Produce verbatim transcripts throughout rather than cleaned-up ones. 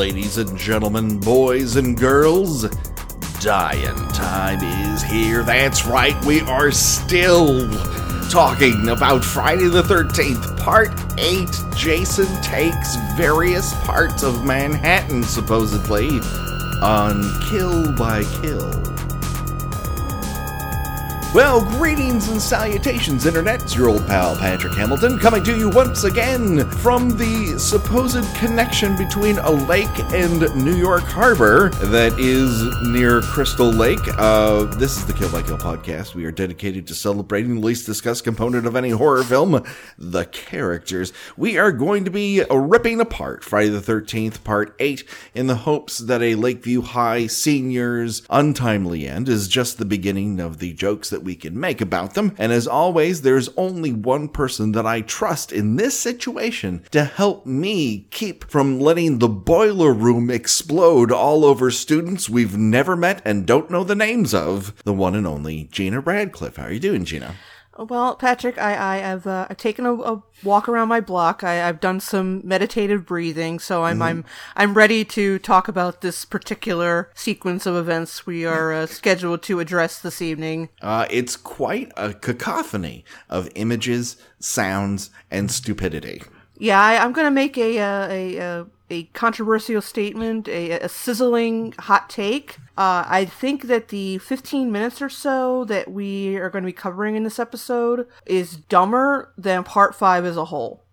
Ladies and gentlemen, boys and girls, Dying Time is here. That's right, we are still talking about Friday the thirteenth, Part eight. Jason takes various parts of Manhattan, supposedly, on Kill by Kill. Well, greetings and salutations, Internet. It's your old pal, Patrick Hamilton, coming to you once again from the supposed connection between a lake and New York Harbor that is near Crystal Lake. Uh, this is the Kill by Kill podcast. We are dedicated to celebrating the least discussed component of any horror film, the characters. We are going to be ripping apart Friday the thirteenth, Part eight, in the hopes that a Lakeview High senior's untimely end is just the beginning of the jokes that we can make about them. And as always, there's only one person that I trust in this situation to help me keep from letting the boiler room explode all over students we've never met and don't know the names of. The one and only Gina Radcliffe. How are you doing, Gina? Well, Patrick, I, I have uh, I've taken a, a walk around my block. I, I've done some meditative breathing, so I'm mm-hmm. I'm I'm ready to talk about this particular sequence of events we are uh, scheduled to address this evening. Uh, it's quite a cacophony of images, sounds, and stupidity. Yeah, I, I'm going to make a uh, a. a a controversial statement, a, a sizzling hot take. Uh, I think that the fifteen minutes or so that we are going to be covering in this episode is dumber than part five as a whole.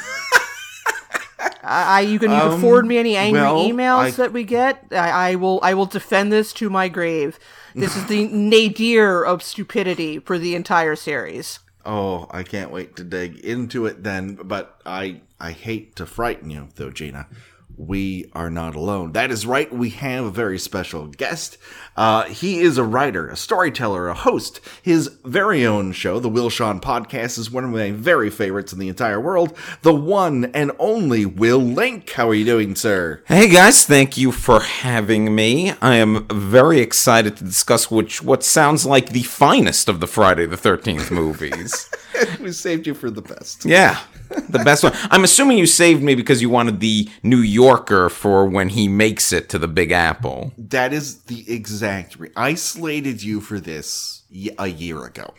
I, you can you can um, forward me any angry well, emails I... that we get. I, I will I will defend this to my grave. This is the nadir of stupidity for the entire series. Oh, I can't wait to dig into it then, but I I hate to frighten you, though, Gina. We are not alone. That is right, we have a very special guest. Uh, he is a writer, a storyteller, a host. His very own show, the Will Shawn Podcast, is one of my very favorites in the entire world. The one and only Will Link. How are you doing, sir? Hey, guys. Thank you for having me. I am very excited to discuss which what sounds like the finest of the Friday the thirteenth movies. We saved you for the best. Yeah. The best one. I'm assuming you saved me because you wanted the New Yorker for when he makes it to the Big Apple. That is the exact... Re- I slated you for this y- a year ago.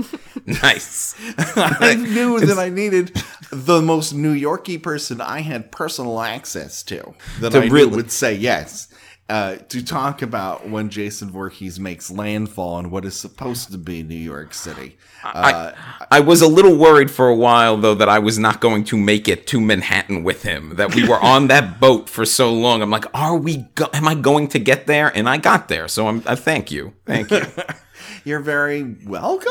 Nice. I knew that I needed the most New York-y person I had personal access to. That to I really- knew would say yes. Uh, to talk about when Jason Voorhees makes landfall in what is supposed to be New York City. Uh, I, I was a little worried for a while, though, that I was not going to make it to Manhattan with him. That we were on that boat for so long. I'm like, are we? Go- am I going to get there? And I got there. So I'm. I thank you. Thank you. You're very welcome.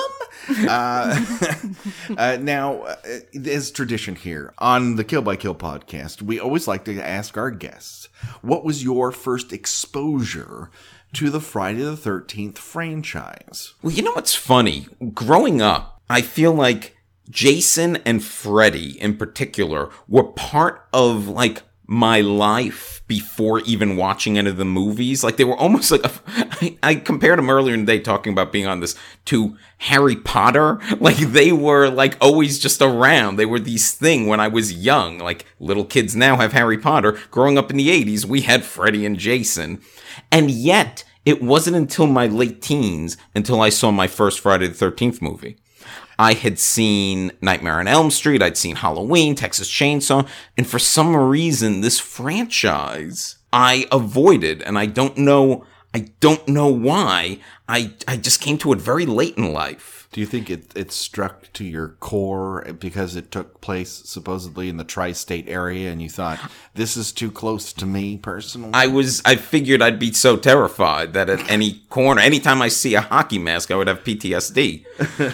Uh, uh, now, uh, as tradition here on the Kill by Kill podcast, we always like to ask our guests, what was your first exposure to the Friday the thirteenth franchise? Well, you know what's funny? Growing up, I feel like Jason and Freddy in particular were part of, like, my life before even watching any of the movies. Like, they were almost like a, I, I compared them earlier in the day talking about being on this to Harry Potter. Like, they were like always just around. They were these thing when I was young. Like, little kids now have Harry Potter. Growing up in the eighties, we had Freddy and Jason. And yet it wasn't until my late teens until I saw my first Friday the thirteenth movie. I had seen Nightmare on Elm Street, I'd seen Halloween, Texas Chainsaw, and for some reason, this franchise I avoided, and I don't know, I don't know why. I I just came to it very late in life. Do you think it, it struck to your core because it took place supposedly in the tri-state area and you thought, this is too close to me personally? I was, I figured I'd be so terrified that at any corner, anytime I see a hockey mask, I would have P T S D.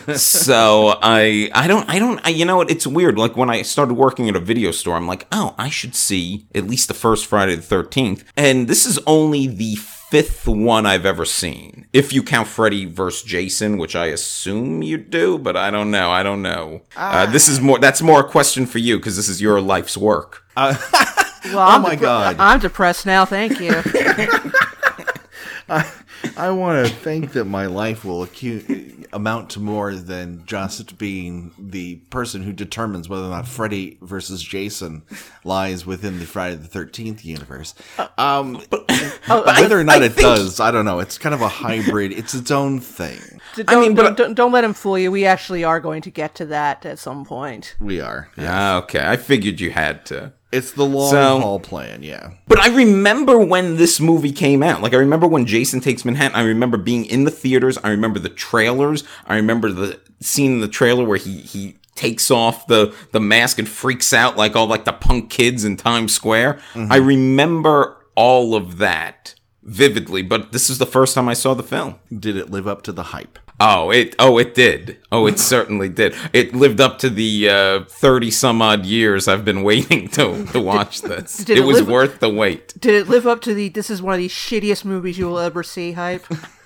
So I, I don't, I don't, I, you know what, it's weird. Like when I started working at a video store, I'm like, oh, I should see at least the first Friday the thirteenth. And this is only the fifth one I've ever seen. If you count Freddy versus Jason, which I assume you do, but I don't know. I don't know. Uh, this is more, that's more a question for you because this is your life's work. Uh, well, oh I'm my dep- God. I'm depressed now. Thank you. uh, I want to think that my life will acu- amount to more than just being the person who determines whether or not Freddy versus Jason lies within the Friday the thirteenth universe. Um, but, but whether or not I, I it think... does, I don't know. It's kind of a hybrid. It's its own thing. Don't, I mean, but, don't, don't, don't let him fool you. We actually are going to get to that at some point. We are. Yes. Ah, okay. I figured you had to. It's the long so, haul plan, yeah. But I remember when this movie came out. Like, I remember when Jason Takes Manhattan. I remember being in the theaters. I remember the trailers. I remember the scene in the trailer where he, he takes off the, the mask and freaks out like all like the punk kids in Times Square. Mm-hmm. I remember all of that vividly, but this is the first time I saw the film. Did it live up to the hype? Oh, it oh it did. Oh, it certainly did. It lived up to the uh, thirty some odd years I've been waiting to to watch this. Did it, it was live, worth the wait. Did it live up to the "this is one of the shittiest movies you will ever see" hype?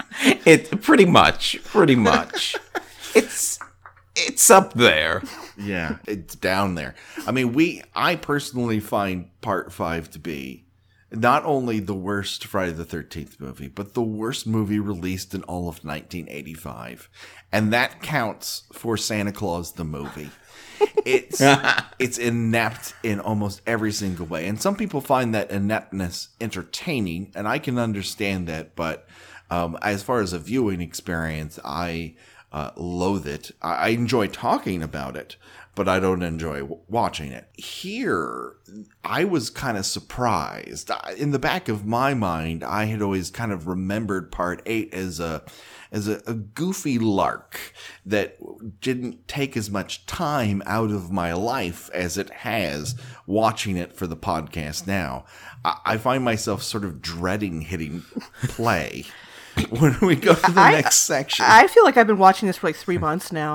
It pretty much, pretty much. It's it's up there. Yeah, it's down there. I mean, we I personally find Part Five to be not only the worst Friday the thirteenth movie, but the worst movie released in all of nineteen eighty-five. And that counts for Santa Claus the movie. It's it's inept in almost every single way. And some people find that ineptness entertaining, and I can understand that. But um, as far as a viewing experience, I uh, loathe it. I, I enjoy talking about it, but I don't enjoy w- watching it. Here, I was kind of surprised. In the back of my mind, I had always kind of remembered Part eight as a as a, a goofy lark that didn't take as much time out of my life as it has watching it for the podcast now. I, I find myself sort of dreading hitting play when we go to the I, next section. I feel like I've been watching this for like three months now.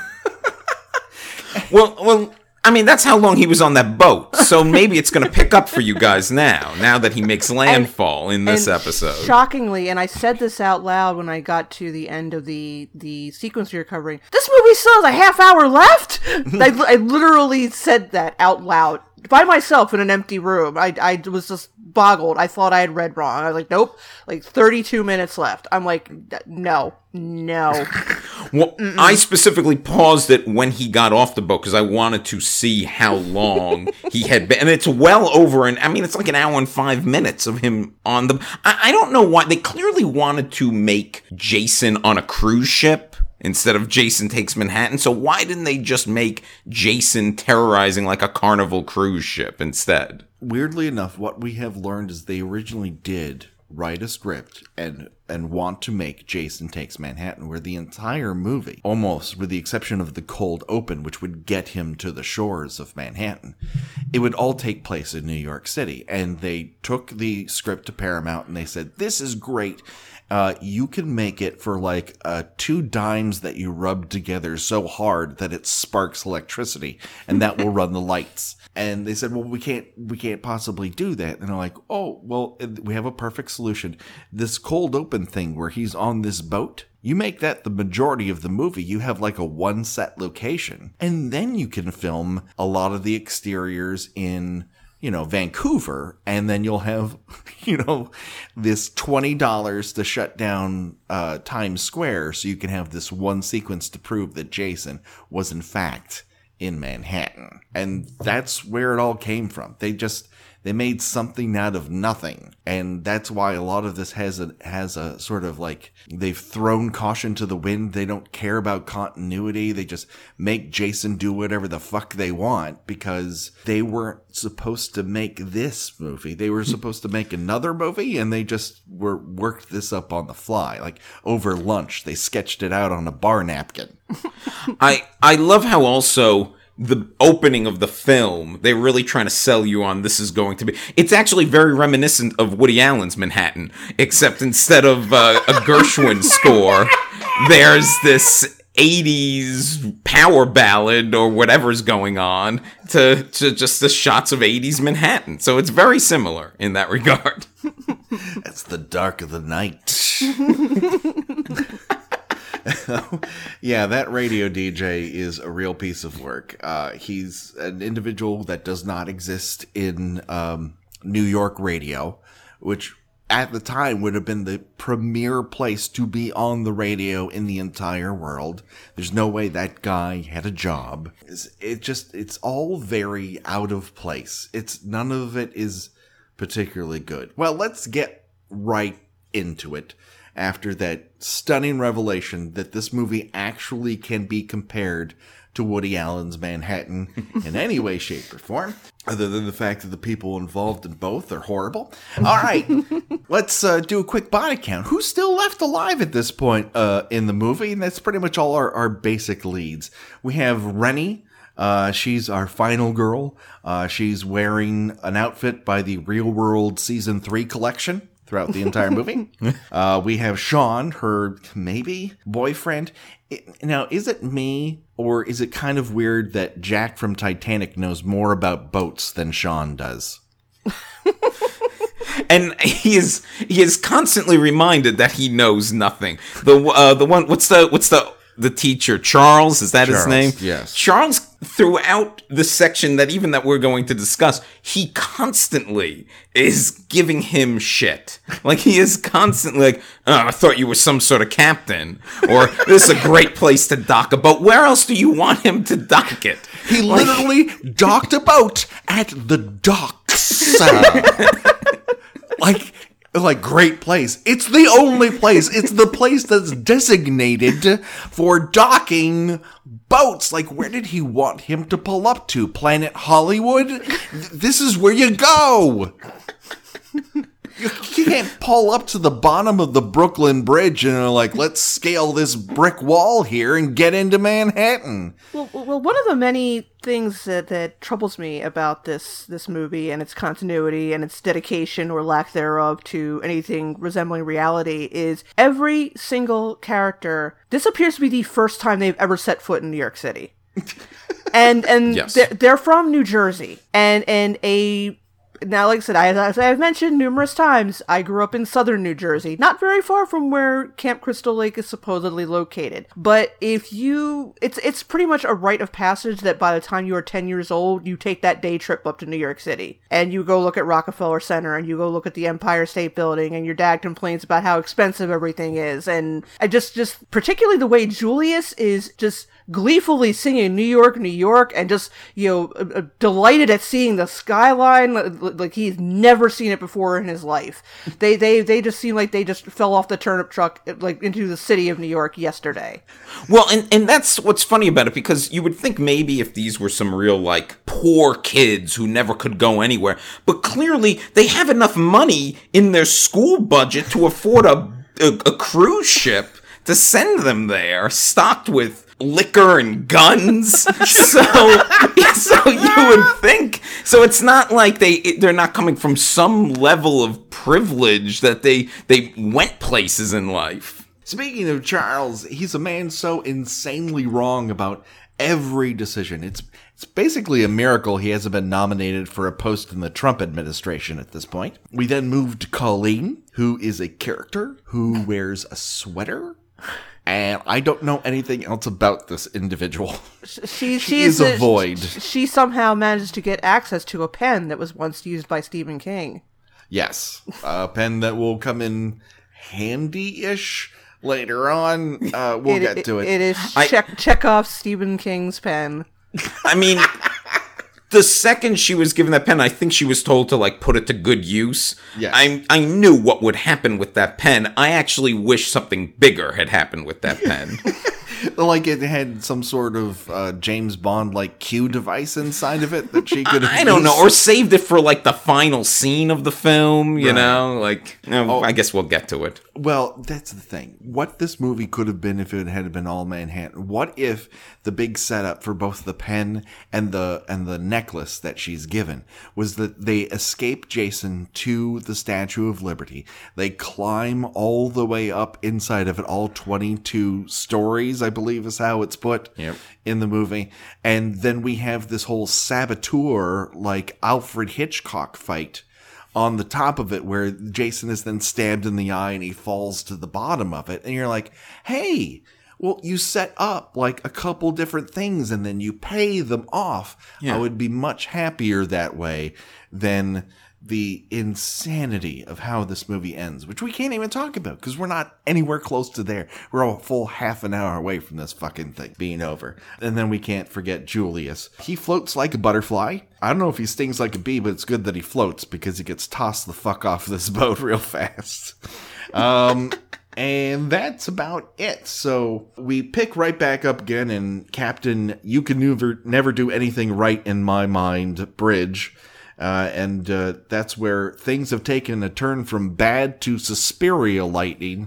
Well, well, I mean, that's how long he was on that boat. So maybe it's going to pick up for you guys now, now that he makes landfall and, in this and episode. Shockingly, and I said this out loud when I got to the end of the, the sequence we were covering, this movie still has a half hour left? I, I literally said that out loud. By myself in an empty room. I, I was just boggled. I thought I had read wrong. I was like, nope, like thirty-two minutes left. I'm like, no, no. Well, Mm-mm. I specifically paused it when he got off the boat because I wanted to see how long he had been. And it's well over, an, I mean, it's like an hour and five minutes of him on the... I, I don't know why. They clearly wanted to make Jason on a cruise ship instead of Jason Takes Manhattan. So why didn't they just make Jason terrorizing like a Carnival cruise ship instead? Weirdly enough, what we have learned is they originally did write a script and and want to make Jason Takes Manhattan, where the entire movie, almost with the exception of the cold open, which would get him to the shores of Manhattan, it would all take place in New York City. And they took the script to Paramount and they said, this is great. Uh, you can make it for like uh, two dimes that you rub together so hard that it sparks electricity, and that will run the lights. And they said, well, we can't, we can't possibly do that. And they're like, oh, well, we have a perfect solution. This cold open thing where he's on this boat, you make that the majority of the movie. You have like a one set location, and then you can film a lot of the exteriors in, you know, Vancouver, and then you'll have, you know, this twenty dollars to shut down uh, Times Square so you can have this one sequence to prove that Jason was in fact in Manhattan. And that's where it all came from. They just, they made something out of nothing. And that's why a lot of this has a, has a sort of like, they've thrown caution to the wind. They don't care about continuity. They just make Jason do whatever the fuck they want because they weren't supposed to make this movie. They were supposed to make another movie, and they just were worked this up on the fly. Like over lunch, they sketched it out on a bar napkin. I, I love how also the opening of the film, they're really trying to sell you on this is going to be... It's actually very reminiscent of Woody Allen's Manhattan, except instead of uh, a Gershwin score, there's this eighties power ballad or whatever's going on to, to just the shots of eighties Manhattan. So it's very similar in that regard. It's the dark of the night. Yeah, that radio D J is a real piece of work. Uh, he's an individual that does not exist in um, New York radio, which at the time would have been the premier place to be on the radio in the entire world. There's no way that guy had a job. It just, it's all very out of place. It's, none of it is particularly good. Well, let's get right into it after that stunning revelation that this movie actually can be compared to Woody Allen's Manhattan in any way, shape, or form, other than the fact that the people involved in both are horrible. All right, let's uh, do a quick body count. Who's still left alive at this point uh, in the movie? And that's pretty much all our, our basic leads. We have Rennie. Uh, she's our final girl. Uh, she's wearing an outfit by the Real World Season three collection throughout the entire movie. Uh, we have Sean, her maybe boyfriend. It, now, is it me, or is it kind of weird that Jack from Titanic knows more about boats than Sean does? And he is he is constantly reminded that he knows nothing. The uh, the one what's the what's the the teacher, Charles, is that Charles, his name? yes. Charles, throughout the section that even that we're going to discuss, he constantly is giving him shit. Like, he is constantly like, oh, I thought you were some sort of captain. Or, this is a great place to dock a boat. Where else do you want him to dock it? He like, literally docked a boat at the docks. like... Like, great place. It's the only place. It's the place that's designated for docking boats. Like, where did he want him to pull up to? Planet Hollywood? This is where you go. You can't pull up to the bottom of the Brooklyn Bridge and like, let's scale this brick wall here and get into Manhattan. Well, well, one of the many things that, that troubles me about this this movie and its continuity and its dedication or lack thereof to anything resembling reality is every single character. This appears to be the first time they've ever set foot in New York City, and and yes. they're, they're from New Jersey, and and a. Now, like I said, I, as I've mentioned numerous times, I grew up in southern New Jersey, not very far from where Camp Crystal Lake is supposedly located. But if you, it's it's pretty much a rite of passage that by the time you are ten years old, you take that day trip up to New York City. And you go look at Rockefeller Center, and you go look at the Empire State Building, and your dad complains about how expensive everything is. And I just, just particularly the way Julius is just gleefully singing New York, New York, and just, you know, uh, delighted at seeing the skyline like he's never seen it before in his life. They they they just seem like they just fell off the turnip truck like into the city of New York yesterday. Well, and, and that's what's funny about it, because you would think maybe if these were some real, like, poor kids who never could go anywhere, but clearly they have enough money in their school budget to afford a, a, a cruise ship to send them there, stocked with liquor and guns. so, so you would think. So it's not like they they're not coming from some level of privilege that they they went places in life. Speaking of Charles, he's a man so insanely wrong about every decision. It's it's basically a miracle he hasn't been nominated for a post in the Trump administration at this point. We then move to Colleen, who is a character who wears a sweater. And I don't know anything else about this individual. She, she, she is a void. She, she somehow managed to get access to a pen that was once used by Stephen King. Yes, a pen that will come in handy-ish later on. Uh, we'll it, get it, to it. It is I, check Chekhov's Stephen King's pen. I mean, the second she was given that pen, I think she was told to, like, put it to good use. Yes. I I knew what would happen with that pen. I actually wish something bigger had happened with that pen. Like it had some sort of uh, James Bond-like Q device inside of it that she could have I, I don't used. know, or saved it for, like, the final scene of the film, you Right. know? Like, eh, Oh. I guess we'll get to it. Well, that's the thing. What this movie could have been if it had been all Manhattan. What if the big setup for both the pen and the and the necklace that she's given was that they escape Jason to the Statue of Liberty. They climb all the way up inside of it, all twenty-two stories, I believe is how it's put Yep. in the movie. And then we have this whole saboteur, like Alfred Hitchcock fight on the top of it, where Jason is then stabbed in the eye and he falls to the bottom of it. And you're like, hey, well, you set up like a couple different things and then you pay them off. Yeah. I would be much happier that way than the insanity of how this movie ends, which we can't even talk about because we're not anywhere close to there. We're a full half an hour away from this fucking thing being over. And then we can't forget Julius. He floats like a butterfly. I don't know if he stings like a bee, but it's good that he floats because he gets tossed the fuck off this boat real fast. Um... And that's about it. So we pick right back up again in Captain You Can Never, never Do Anything Right in My Mind Bridge. Uh, and uh, that's where things have taken a turn from bad to Suspiria lightning.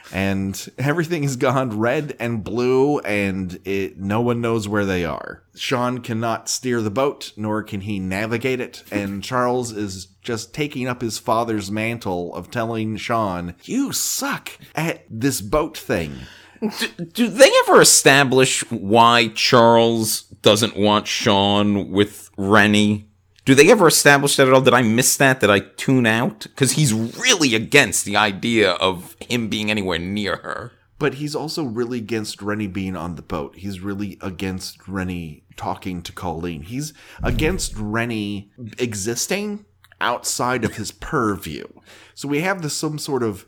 And everything has gone red and blue, and it, no one knows where they are. Sean cannot steer the boat, nor can he navigate it, and Charles is just taking up his father's mantle of telling Sean, you suck at this boat thing. Do, do they ever establish why Charles doesn't want Sean with Rennie? Do they ever establish that at all? Did I miss that? Did I tune out? Because he's really against the idea of him being anywhere near her. But he's also really against Rennie being on the boat. He's really against Rennie talking to Colleen. He's against Rennie existing outside of his purview. So we have this some sort of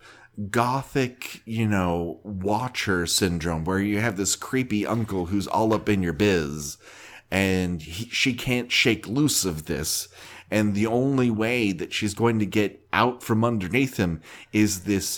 gothic, you know, watcher syndrome where you have this creepy uncle who's all up in your biz. And he, she can't shake loose of this. And the only way that she's going to get out from underneath him is this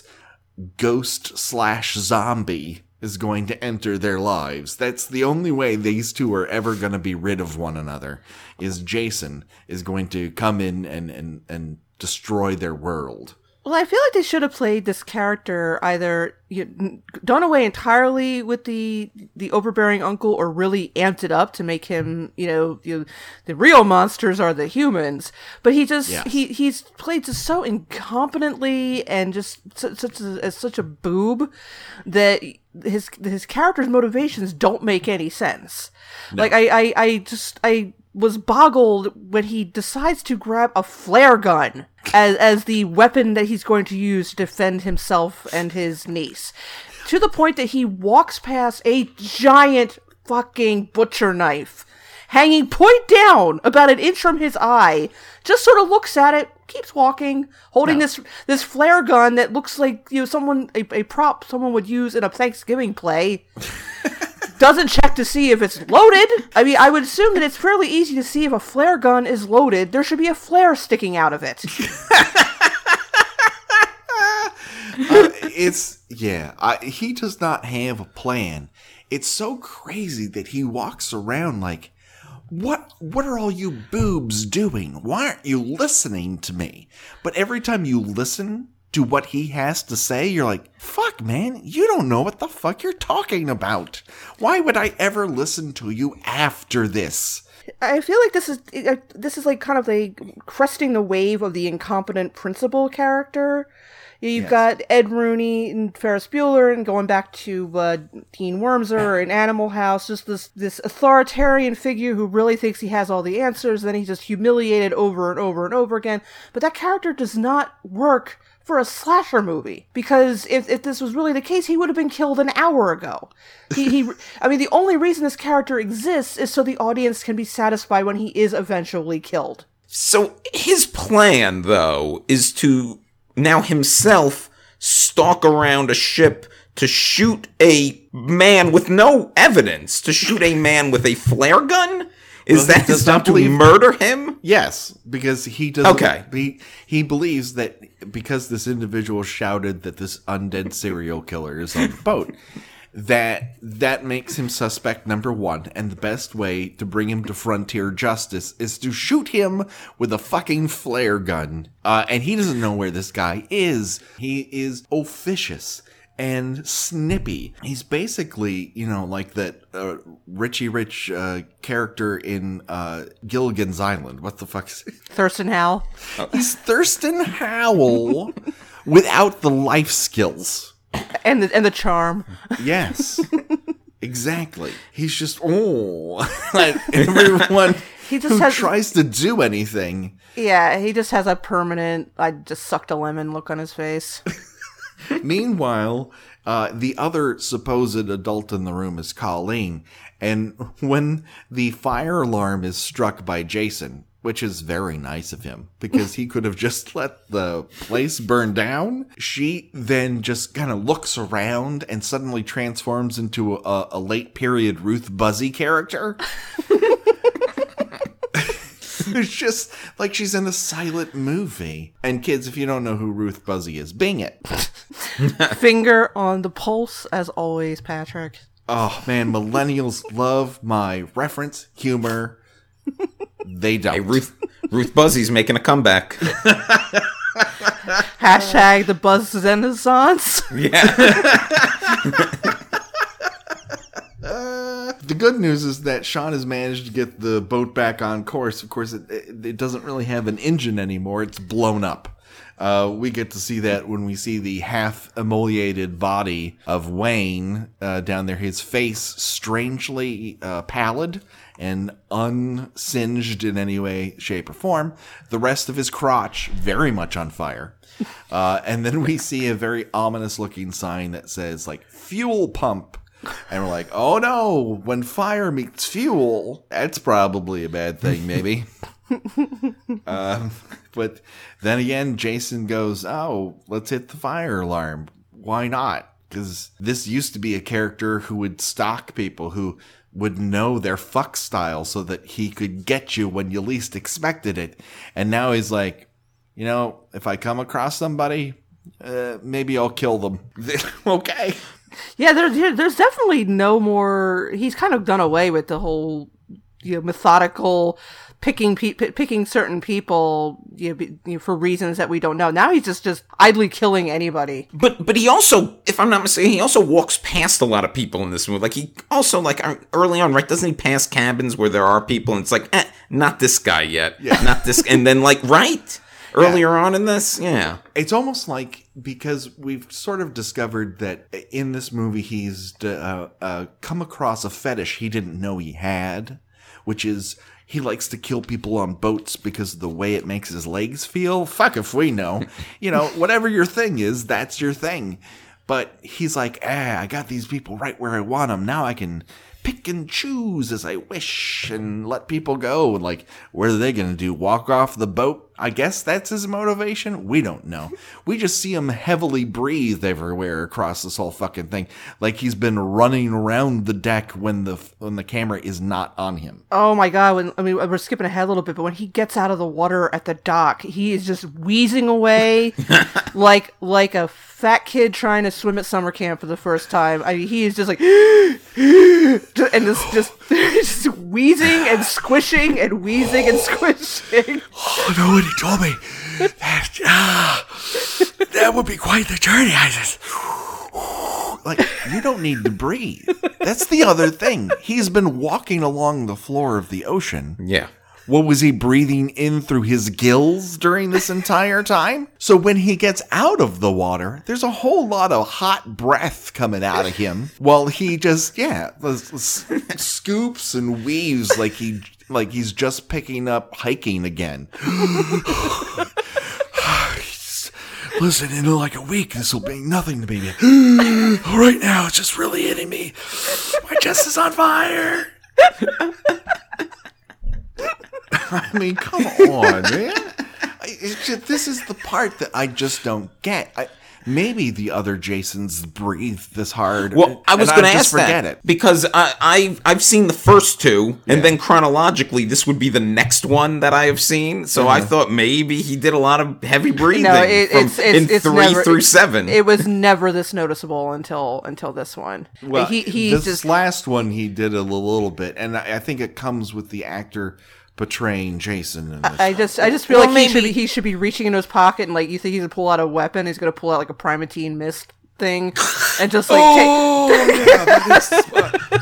ghost slash zombie is going to enter their lives. That's the only way these two are ever going to be rid of one another, is Jason is going to come in and, and, and destroy their world. Well, I feel like they should have played this character either you know, done away entirely with the the overbearing uncle, or really amped it up to make him, you know, you know the real monsters are the humans. But he just Yes. he he's played just so incompetently and just such such a, as such a boob that his his character's motivations don't make any sense. No. Like I, I I just I was boggled when he decides to grab a flare gun as as the weapon that he's going to use to defend himself and his niece. To the point that he walks past a giant fucking butcher knife hanging point down about an inch from his eye, just sort of looks at it, keeps walking, holding no. this this flare gun that looks like, you know, someone a, a prop someone would use in a Thanksgiving play. Doesn't check to see if it's loaded. I mean, I would assume that it's fairly easy to see if a flare gun is loaded. There should be a flare sticking out of it. uh, it's, yeah, I, he does not have a plan. It's so crazy that he walks around like, what, what are all you boobs doing? Why aren't you listening to me? But every time you listen to what he has to say, you're like, fuck, man, you don't know what the fuck you're talking about. Why would I ever listen to you after this? I feel like this is this is like kind of like cresting the wave of the incompetent principal character. You've yes. got Ed Rooney and Ferris Bueller, and going back to uh, Dean Wormser and Animal House, just this this authoritarian figure who really thinks he has all the answers, then he's just humiliated over and over and over again. But that character does not work for a slasher movie, because if, if this was really the case, he would have been killed an hour ago. He, he, I mean, the only reason this character exists is so the audience can be satisfied when he is eventually killed. So his plan, though, is to now himself stalk around a ship to shoot a man with no evidence, to shoot a man with a flare gun? Is well, that his not to believe- murder him? Yes, because he does. Okay. He, he believes that because this individual shouted that this undead serial killer is on the boat, that that makes him suspect number one, and the best way to bring him to frontier justice is to shoot him with a fucking flare gun. Uh, and he doesn't know where this guy is. He is officious and snippy. He's basically, you know, like that uh, Richie Rich uh, character in uh, Gilligan's Island. What the fuck is it? Thurston Howell. He's Thurston Howell without the life skills. And the, and the charm. Yes. Exactly. He's just, oh. Like everyone he just who has, tries to do anything. Yeah, he just has a permanent, I just sucked a lemon look on his face. Meanwhile, Uh, the other supposed adult in the room is Colleen. And when the fire alarm is struck by Jason, which is very nice of him because he could have just let the place burn down, she then just kind of looks around and suddenly transforms into a, a late period Ruth Buzzy character. It's just like she's in a silent movie. And kids, if you don't know who Ruth Buzzy is, bing it. Finger on the pulse, as always, Patrick. Oh, man, millennials love my reference humor. They don't. Hey, Ruth, Ruth Buzzy's making a comeback. Hashtag the buzz renaissance. Yeah. uh, the good news is that Sean has managed to get the boat back on course. Of course, it, it, it doesn't really have an engine anymore. It's blown up. Uh, we get to see that when we see the half emoliated body of Wayne uh, down there. His face strangely uh, pallid and unsinged in any way, shape, or form. The rest of his crotch very much on fire. Uh, and then we see a very ominous looking sign that says like fuel pump. And we're like, oh no, when fire meets fuel, that's probably a bad thing, maybe. um, but then again, Jason goes, oh, let's hit the fire alarm. Why not? Because this used to be a character who would stalk people, who would know their fuck style so that he could get you when you least expected it. And now he's like, you know, if I come across somebody, uh, maybe I'll kill them. Okay. Yeah, there, there's definitely no more. He's kind of done away with the whole, you know, methodical picking pe- picking certain people, you know, be, you know, for reasons that we don't know. Now he's just just idly killing anybody. But but he also, if I'm not mistaken, he also walks past a lot of people in this movie. Like he also, like early on, right? Doesn't he pass cabins where there are people, and it's like, eh, not this guy yet, yeah. not this, and then like right. Earlier yeah. on in this, yeah. It's almost like, because we've sort of discovered that in this movie he's uh, uh, come across a fetish he didn't know he had, which is he likes to kill people on boats because of the way it makes his legs feel. Fuck if we know. You know, whatever your thing is, that's your thing. But he's like, ah, I got these people right where I want them. Now I can pick and choose as I wish and let people go. And like, what are they going to do? Walk off the boat? I guess that's his motivation. We don't know. We just see him heavily breathe everywhere across this whole fucking thing. Like he's been running around the deck when the when the camera is not on him. Oh my God. When, I mean, we're skipping ahead a little bit, but when he gets out of the water at the dock, he is just wheezing away like like a fat kid trying to swim at summer camp for the first time. I mean, he is just like, and just, just, just wheezing and squishing and wheezing and squishing. Oh no, he told me that, ah, that would be quite the journey. I just, like, you don't need to breathe. That's the other thing. He's been walking along the floor of the ocean. Yeah. What was he breathing in through his gills during this entire time? So when he gets out of the water, there's a whole lot of hot breath coming out of him while he just, yeah, scoops and weaves like he like he's just picking up hiking again. Listen, in like a week, this will be nothing to me. Right now, it's just really hitting me. My chest is on fire. I mean, come on, man. It's just, this is the part that I just don't get. I, maybe the other Jasons breathe this hard. Well, I was going to ask forget that it. because I, I've I've seen the first two, and yeah. then chronologically, this would be the next one that I have seen. So mm-hmm. I thought maybe he did a lot of heavy breathing no, it, from, it's, it's, in it's three never, through it, seven. It was never this noticeable until until this one. Well, he, he this just last one he did a little, little bit, and I, I think it comes with the actor portraying Jason in this. I just I just feel well, like maybe. he should be, he should be reaching into his pocket and like you think he's gonna pull out a weapon, he's gonna pull out like a Primatine Mist thing and just like oh, take... yeah, that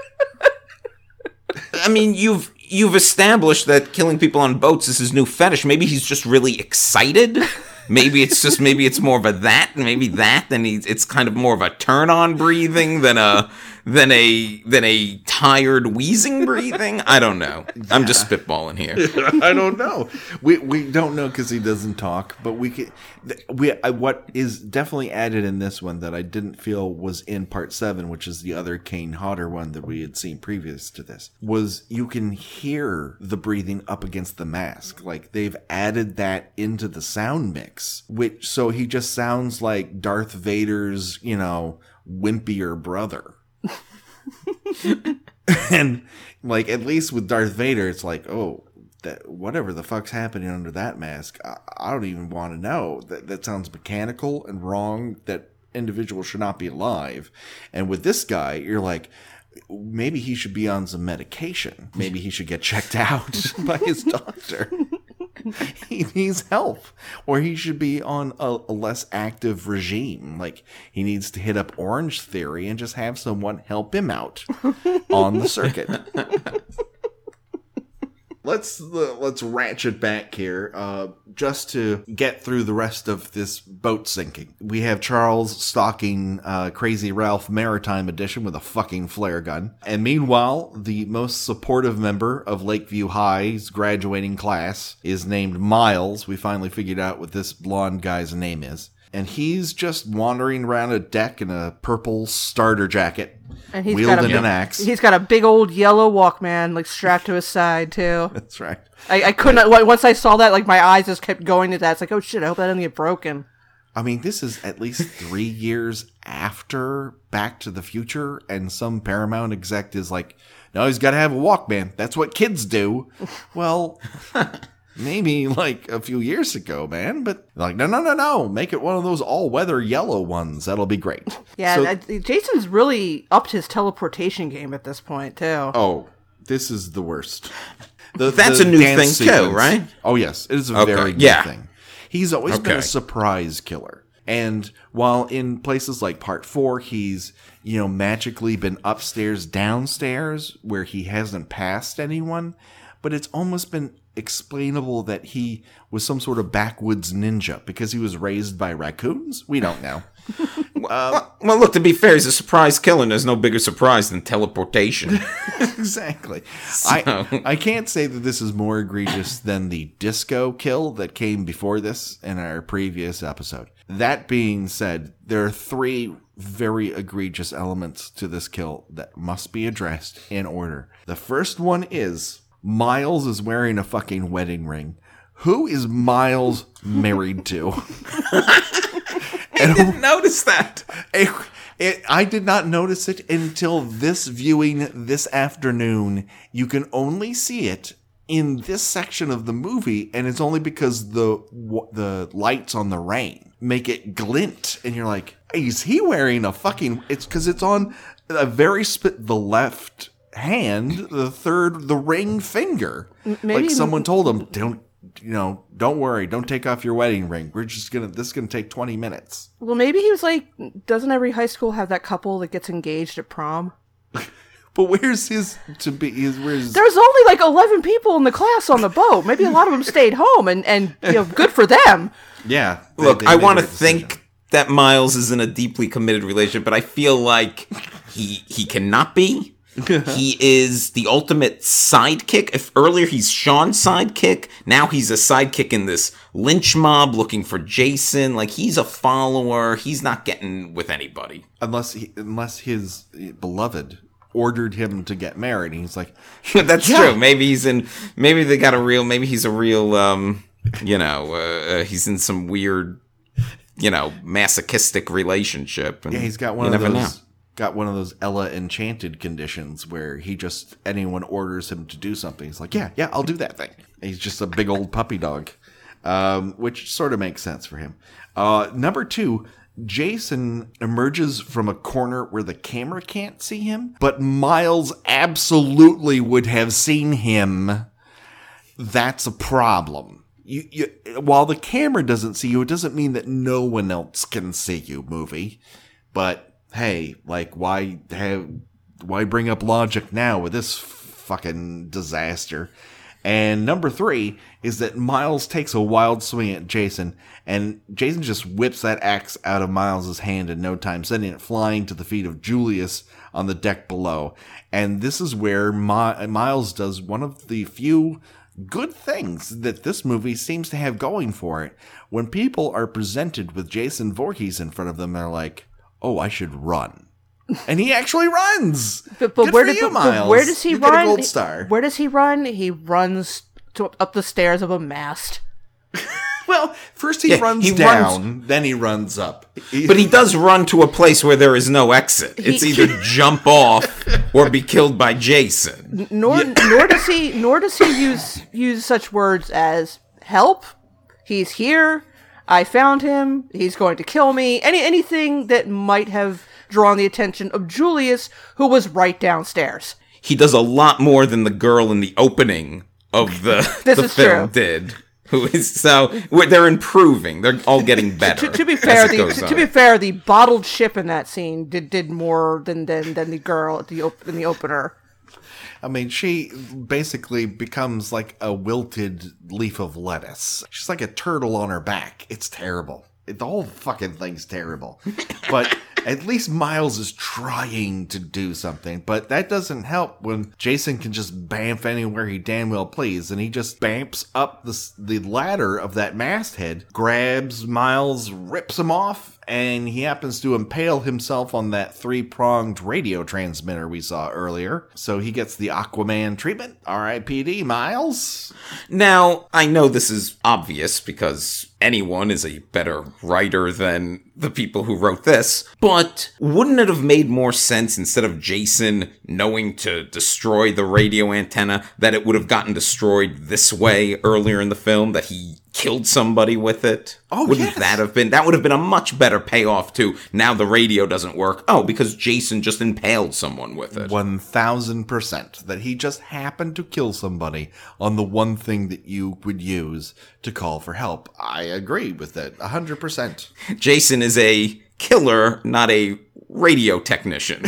is I mean, you've you've established that killing people on boats is his new fetish. Maybe he's just really excited. Maybe it's just maybe it's more of a that, maybe that, and he's it's kind of more of a turn on breathing than a than a than a tired wheezing breathing. I don't know. I'm just spitballing here. I don't know. We we don't know because he doesn't talk. But we can. We I, what is definitely added in this one that I didn't feel was in part seven, which is the other Kane Hodder one that we had seen previous to this, was you can hear the breathing up against the mask. Like they've added that into the sound mix, which so he just sounds like Darth Vader's, you know, wimpier brother. And like at least with Darth Vader, it's like, oh, that whatever the fuck's happening under that mask, I, I don't even want to know. That that sounds mechanical and wrong. That individual should not be alive. And with this guy, you're like, maybe he should be on some medication. Maybe he should get checked out by his doctor. He needs help, or he should be on a, a less active regime. Like he needs to hit up Orange Theory and just have someone help him out on the circuit. Let's uh, let's ratchet back here, uh, just to get through the rest of this boat sinking. We have Charles stalking uh, Crazy Ralph Maritime Edition with a fucking flare gun. And meanwhile, the most supportive member of Lakeview High's graduating class is named Miles. We finally figured out what this blonde guy's name is. And he's just wandering around a deck in a purple starter jacket, and he's wielding got a, an axe. He's got a big old yellow Walkman, like, strapped to his side, too. That's right. I, I couldn't, once I saw that, like, my eyes just kept going to that. It's like, oh shit, I hope that doesn't get broken. I mean, this is at least three years after Back to the Future, and some Paramount exec is like, no, he's got to have a Walkman. That's what kids do. Well... Maybe like a few years ago, man, but like, no, no, no, no. Make it one of those all-weather yellow ones. That'll be great. Yeah, so, I, Jason's really upped his teleportation game at this point, too. Oh, this is the worst. The, That's the a new thing, sequence. too, right? Oh, yes. It is a Okay, very new yeah. thing. He's always Okay. been a surprise killer. And while in places like part four, he's, you know, magically been upstairs, downstairs, where he hasn't passed anyone, but it's almost been explainable that he was some sort of backwoods ninja because he was raised by raccoons. We don't know. well, well, look, to be fair, he's a surprise killer, and there's no bigger surprise than teleportation. Exactly. So. I I can't say that this is more egregious than the disco kill that came before this in our previous episode. That being said, there are three very egregious elements to this kill that must be addressed in order. The first one is Miles is wearing a fucking wedding ring. Who is Miles married to? I didn't notice that. It, it, I did not notice it until this viewing this afternoon. You can only see it in this section of the movie, and it's only because the the lights on the rain make it glint, and you're like, is he wearing a fucking... It's because it's on a very... Sp- the left... hand, the third, the ring finger. Maybe like someone told him, don't, you know, don't worry, don't take off your wedding ring. We're just gonna, this is gonna take twenty minutes. Well, maybe he was like, doesn't every high school have that couple that gets engaged at prom? But where's his to be? His, where's There's only like eleven people in the class on the boat. Maybe a lot of them stayed home, and and you know, good for them. Yeah. They, Look, they I made want to the right decision. think that Miles is in a deeply committed relationship, but I feel like he he cannot be. He is the ultimate sidekick. If earlier he's Sean's sidekick, now he's a sidekick in this lynch mob looking for Jason. Like, he's a follower. He's not getting with anybody. unless he, unless his beloved ordered him to get married, and he's like, That's Yeah. true. Maybe he's in. Maybe they got a real. Maybe he's a real. Um, you know, uh, uh, he's in some weird, you know, masochistic relationship. And yeah, he's got you one of never those. know. Got one of those Ella Enchanted conditions where he just, anyone orders him to do something, he's like, yeah, yeah, I'll do that thing. And he's just a big old puppy dog, um, which sort of makes sense for him. Uh, number two, Jason emerges from a corner where the camera can't see him, but Miles absolutely would have seen him. That's a problem. You, you, while the camera doesn't see you, it doesn't mean that no one else can see you, movie. But hey, like, why have, why bring up logic now with this fucking disaster? And number three is that Miles takes a wild swing at Jason, and Jason just whips that axe out of Miles's hand in no time, sending it flying to the feet of Julius on the deck below. And this is where My- Miles does one of the few good things that this movie seems to have going for it. When people are presented with Jason Voorhees in front of them, they're like, oh, I should run. And he actually runs. But, but Good where, for did, you, but, Miles. but where does he you run? Get a gold star. Where does he run? He runs to, up the stairs of a mast. Well, first he Yeah, runs he down, runs- then he runs up. He- But he does run to a place where there is no exit. It's He- either jump off or be killed by Jason. Nor nor does he nor does he use use such words as help. He's here. I found him. He's going to kill me. Any anything that might have drawn the attention of Julius, who was right downstairs. He does a lot more than the girl in the opening of the, This the is film true. did. Who is so we're- they're improving. They're all getting better. To, to be as fair, it the goes to, on. to be fair, the bottled ship in that scene did did more than than, than the girl at the op- in the opener. I mean, she basically becomes like a wilted leaf of lettuce. She's like a turtle on her back. It's terrible. It, the whole fucking thing's terrible. But at least Miles is trying to do something. But that doesn't help when Jason can just bamf anywhere he damn well please. And he just bamps up the, the ladder of that masthead, grabs Miles, rips him off, and he happens to impale himself on that three-pronged radio transmitter we saw earlier. So he gets the Aquaman treatment. R I P D, Miles. Now, I know this is obvious because anyone is a better writer than the people who wrote this, but wouldn't it have made more sense instead of Jason knowing to destroy the radio antenna that it would have gotten destroyed this way earlier in the film, that he killed somebody with it? Oh, Wouldn't yes. that have been, that would have been a much better payoff to now the radio doesn't work. Oh, because Jason just impaled someone with it. one thousand percent. That he just happened to kill somebody on the one thing that you would use to call for help. I agree with that. one hundred percent. Jason is a killer, not a radio technician.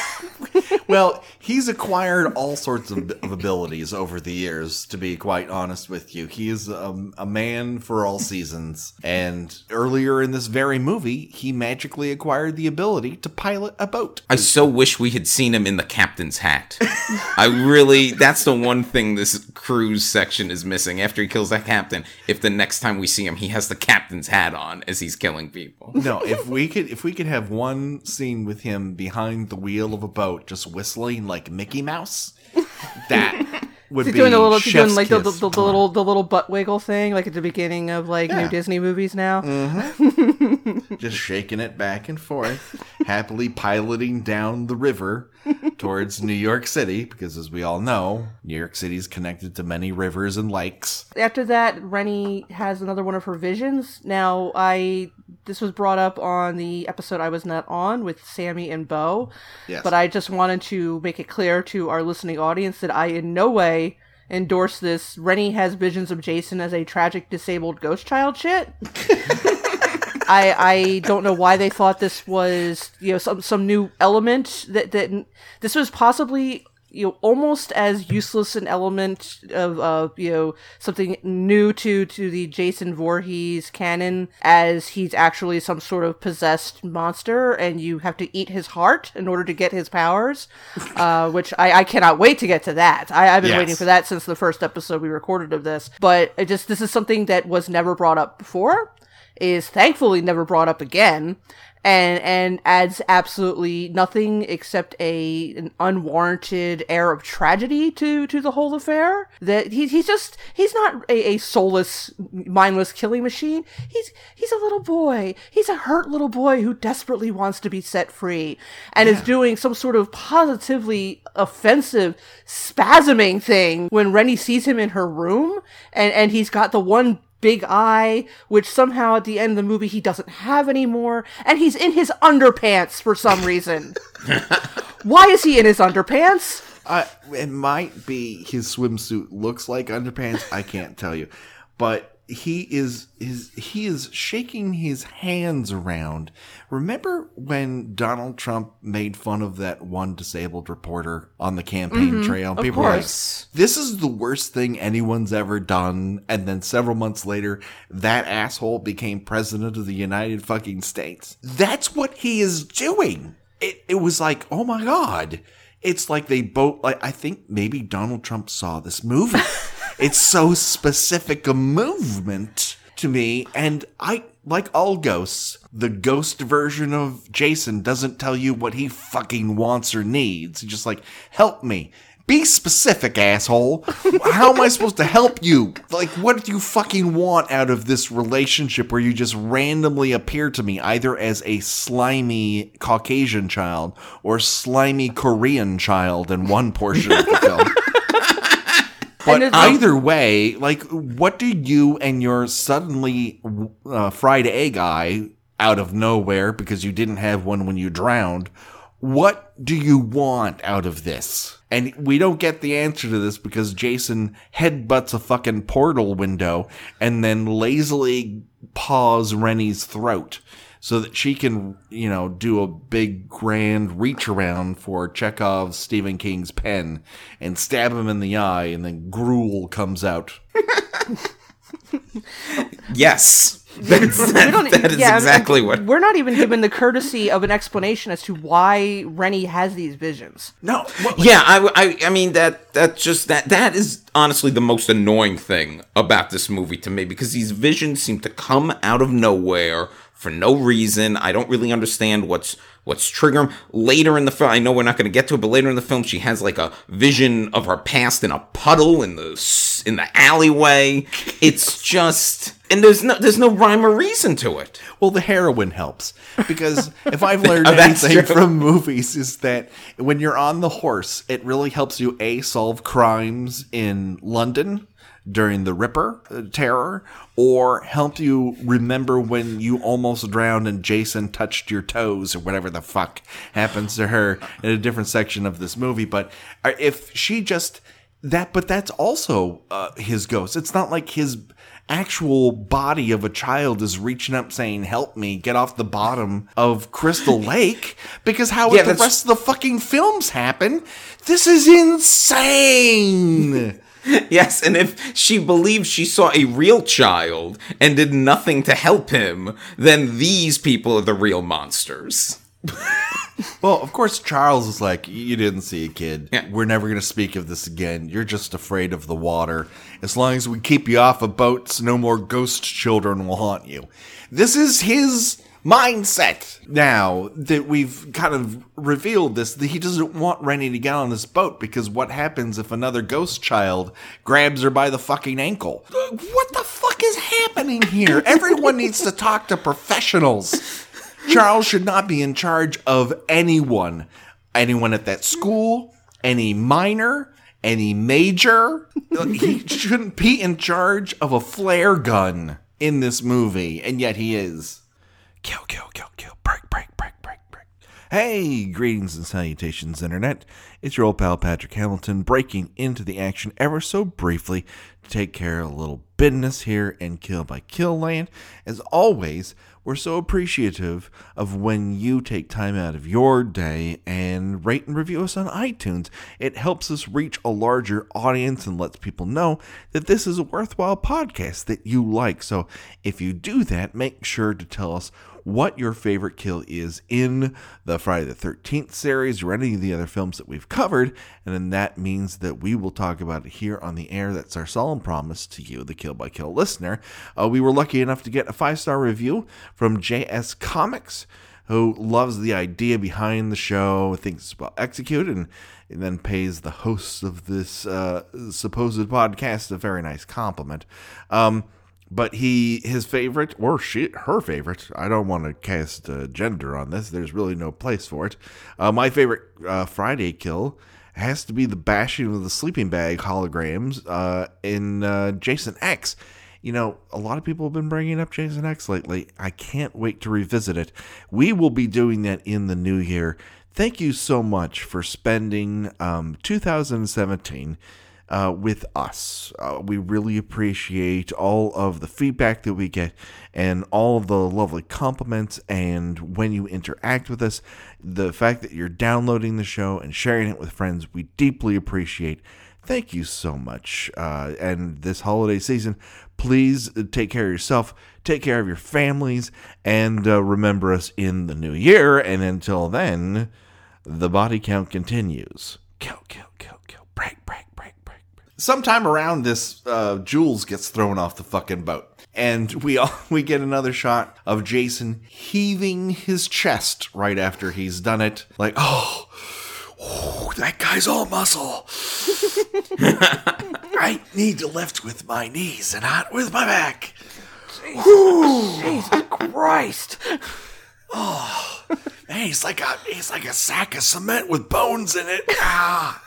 Well, he's acquired all sorts of, of abilities over the years, to be quite honest with you. He is a, a man for all seasons. And earlier in this very movie, he magically acquired the ability to pilot a boat. I so wish we had seen him in the captain's hat. I really, that's the one thing this cruise section is missing. After he kills that captain, if the next time we see him, he has the captain's hat on as he's killing people. No, if we could if we could have one scene with him behind the wheel of a boat just whistling like Mickey Mouse, that would Is he be doing the little, is he chef's doing like the, the, kiss. the, the little the little butt wiggle thing, like at the beginning of like Yeah. new Disney movies now? Just shaking it back and forth, happily piloting down the river towards New York City, because as we all know, New York City is connected to many rivers and lakes. After that, Rennie has another one of her visions. Now, I this was brought up on the episode I was not on with Sammy and Bo, Yes. but I just wanted to make it clear to our listening audience that I in no way endorse this. Rennie has visions of Jason as a tragic disabled ghost child shit. I I don't know why they thought this was, you know, some some new element that that this was possibly, you know, almost as useless an element of uh you know, something new to to the Jason Voorhees canon as he's actually some sort of possessed monster and you have to eat his heart in order to get his powers, uh which I I cannot wait to get to that. I I've been Yes. waiting for that since the first episode we recorded of this, but it just this is something that was never brought up before, is thankfully never brought up again, and and adds absolutely nothing except a an unwarranted air of tragedy to to the whole affair. That he, he's just he's not a, a soulless, mindless killing machine. He's he's a little boy. He's a hurt little boy who desperately wants to be set free and is doing some sort of positively offensive spasming thing when Rennie sees him in her room, and and he's got the one big eye, which somehow at the end of the movie he doesn't have anymore, and he's in his underpants for some reason. Why is he in his underpants? Uh, it might be his swimsuit looks like underpants. I can't tell you. But he is is he is shaking his hands around. Remember when Donald Trump made fun of that one disabled reporter on the campaign mm-hmm, trail? of People course. were like, this is the worst thing anyone's ever done. And then several months later, that asshole became president of the United fucking States. That's what he is doing. It it was like, oh my God. It's like they both, like, I think maybe Donald Trump saw this movie. It's so specific a movement to me. And I, like all ghosts, the ghost version of Jason doesn't tell you what he fucking wants or needs. He's just like, help me. Be specific, asshole. How am I supposed to help you? Like, what do you fucking want out of this relationship where you just randomly appear to me either as a slimy Caucasian child or slimy Korean child in one portion of the film? But either way, like, what do you and your suddenly uh, fried egg eye out of nowhere because you didn't have one when you drowned, what do you want out of this? And we don't get the answer to this because Jason headbutts a fucking portal window and then lazily paws Rennie's throat so that she can, you know, do a big grand reach around for Chekhov's Stephen King's pen and stab him in the eye, and then gruel comes out. Yes. That's, that, that is yeah, exactly what... We're not even given the courtesy of an explanation as to why Rennie has these visions. No. What, yeah, I, I, I mean, that that just... That that is honestly the most annoying thing about this movie to me, because these visions seem to come out of nowhere for no reason. I don't really understand what's what's triggering them. Later in the film, I know we're not going to get to it, but later in the film, she has like a vision of her past in a puddle in the in the alleyway. It's just... And there's no there's no rhyme or reason to it. Well, the heroin helps. Because if I've learned oh, anything true. from movies is that when you're on the horse, it really helps you, A, solve crimes in London during the Ripper uh, terror, or help you remember when you almost drowned and Jason touched your toes, or whatever the fuck happens to her in a different section of this movie. But if she just... that, But that's also uh, his ghost. It's not like his... actual body of a child is reaching up saying, help me get off the bottom of Crystal Lake, because how yeah, would the rest of the fucking films happen? This is insane. Yes, and if she believed she saw a real child and did nothing to help him, then these people are the real monsters. Well, of course, Charles is like, you didn't see a kid. Yeah. We're never going to speak of this again. You're just afraid of the water. As long as we keep you off of boats, no more ghost children will haunt you. This is his mindset. Now that we've kind of revealed this, that he doesn't want Rennie to get on this boat, because what happens if another ghost child grabs her by the fucking ankle? What the fuck is happening here? Everyone needs to talk to professionals. Charles should not be in charge of anyone. Anyone at that school, any minor, any major. He shouldn't be in charge of a flare gun in this movie, and yet he is. Kill, kill, kill, kill. Break, break, break, break, break. Hey, greetings and salutations, Internet. It's your old pal Patrick Hamilton, breaking into the action ever so briefly to take care of a little business here in Kill by Kill Land. As always, we're so appreciative of when you take time out of your day and rate and review us on iTunes. It helps us reach a larger audience and lets people know that this is a worthwhile podcast that you like. So if you do that, make sure to tell us what your favorite kill is in the Friday the thirteenth series or any of the other films that we've covered, and then that means that we will talk about it here on the air. That's our solemn promise to you, the Kill by Kill listener. Uh, we were lucky enough to get a five-star review from J S Comics, who loves the idea behind the show, thinks it's well executed, and, and then pays the hosts of this uh, supposed podcast a very nice compliment. Um, But he, his favorite, or she, her favorite, I don't want to cast uh, gender on this. There's really no place for it. Uh, my favorite uh, Friday kill has to be the bashing of the sleeping bag holograms uh, in uh, Jason X. You know, a lot of people have been bringing up Jason X lately. I can't wait to revisit it. We will be doing that in the new year. Thank you so much for spending um, two thousand seventeen uh, with us. Uh, we really appreciate all of the feedback that we get and all of the lovely compliments. And when you interact with us, the fact that you're downloading the show and sharing it with friends, we deeply appreciate. Thank you so much. Uh, and this holiday season, please take care of yourself, take care of your families, and uh, remember us in the new year. And until then, the body count continues. Kill, kill, kill, kill. Break, break, break, break. Sometime around this, uh, Jules gets thrown off the fucking boat. And we all, we get another shot of Jason heaving his chest right after he's done it. Like, oh, oh that guy's all muscle. I need to lift with my knees and not with my back. Jesus, Jesus Christ. Oh, man, he's like a he's like a sack of cement with bones in it. Ah.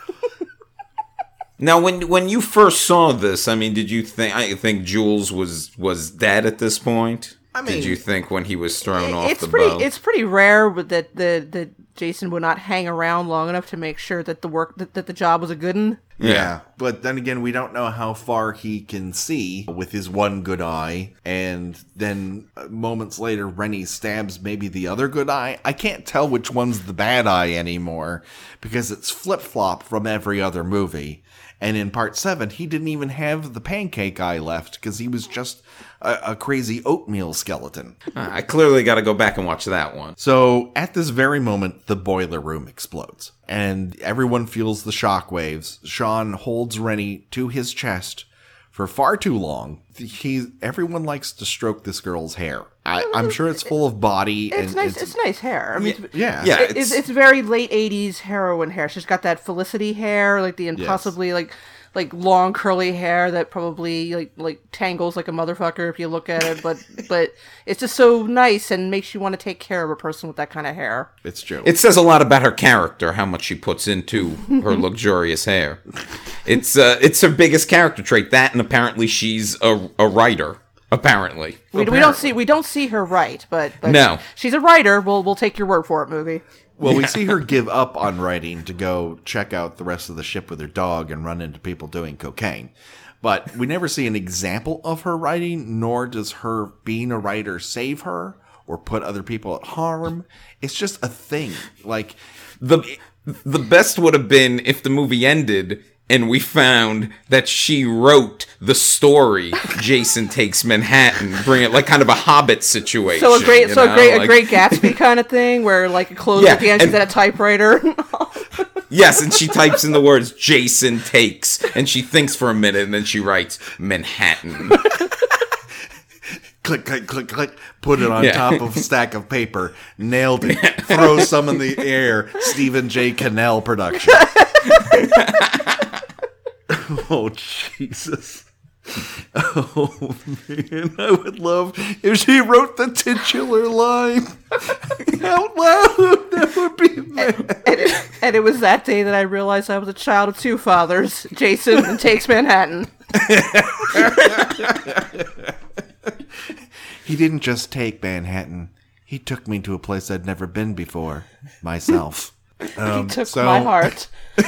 Now, when when you first saw this, I mean, did you think? I think Jules was was dead at this point. I mean, did you think when he was thrown off it's the pretty, boat? It's pretty rare that the that Jason would not hang around long enough to make sure that the work that, that the job was a good one. Yeah. yeah, but then again, we don't know how far he can see with his one good eye, and then moments later, Rennie stabs maybe the other good eye. I can't tell which one's the bad eye anymore, because it's flip-flop from every other movie. And in part seven, he didn't even have the pancake eye left, because he was just a, a crazy oatmeal skeleton. I clearly got to go back and watch that one. So, at this very moment, the boiler room explodes. And everyone feels the shockwaves. Sean holds Rennie to his chest for far too long. He, everyone likes to stroke this girl's hair. I, I'm sure it's full of body. It's and nice. It's, it's nice hair. I mean, yeah, yeah. It, it's, it's very late eighties heroine hair. She's got that Felicity hair, like the impossibly yes. like like long curly hair that probably like like tangles like a motherfucker if you look at it. But but it's just so nice and makes you want to take care of a person with that kind of hair. It's true. It says a lot about her character, how much she puts into her luxurious hair. It's uh, it's her biggest character trait. That, and apparently she's a a writer. Apparently. We, apparently. we don't see we don't see her write, but, but no. she's a writer. We'll we'll take your word for it, movie. Well, yeah. We see her give up on writing to go check out the rest of the ship with her dog and run into people doing cocaine. But we never see an example of her writing, nor does her being a writer save her or put other people at harm. It's just a thing. Like the the best would have been if the movie ended and we found that she wrote the story Jason Takes Manhattan, bring it like kind of a Hobbit situation. So a great, so know? a great, like, a Great Gatsby kind of thing, where like it closes yeah, at the end, and, she's at a typewriter. Yes, and she types in the words Jason Takes, and she thinks for a minute, and then she writes Manhattan. Click, click, click, click. Put it on yeah. top of a stack of paper. Nailed it. Throw some in the air. Stephen J. Cannell production. Oh, Jesus. Oh, man. I would love if she wrote the titular line out loud. That would be mad. And, and, it, and it was that day that I realized I was a child of two fathers, Jason Takes Manhattan. He didn't just take Manhattan. He took me to a place I'd never been before. Myself. Um, he took so... my heart.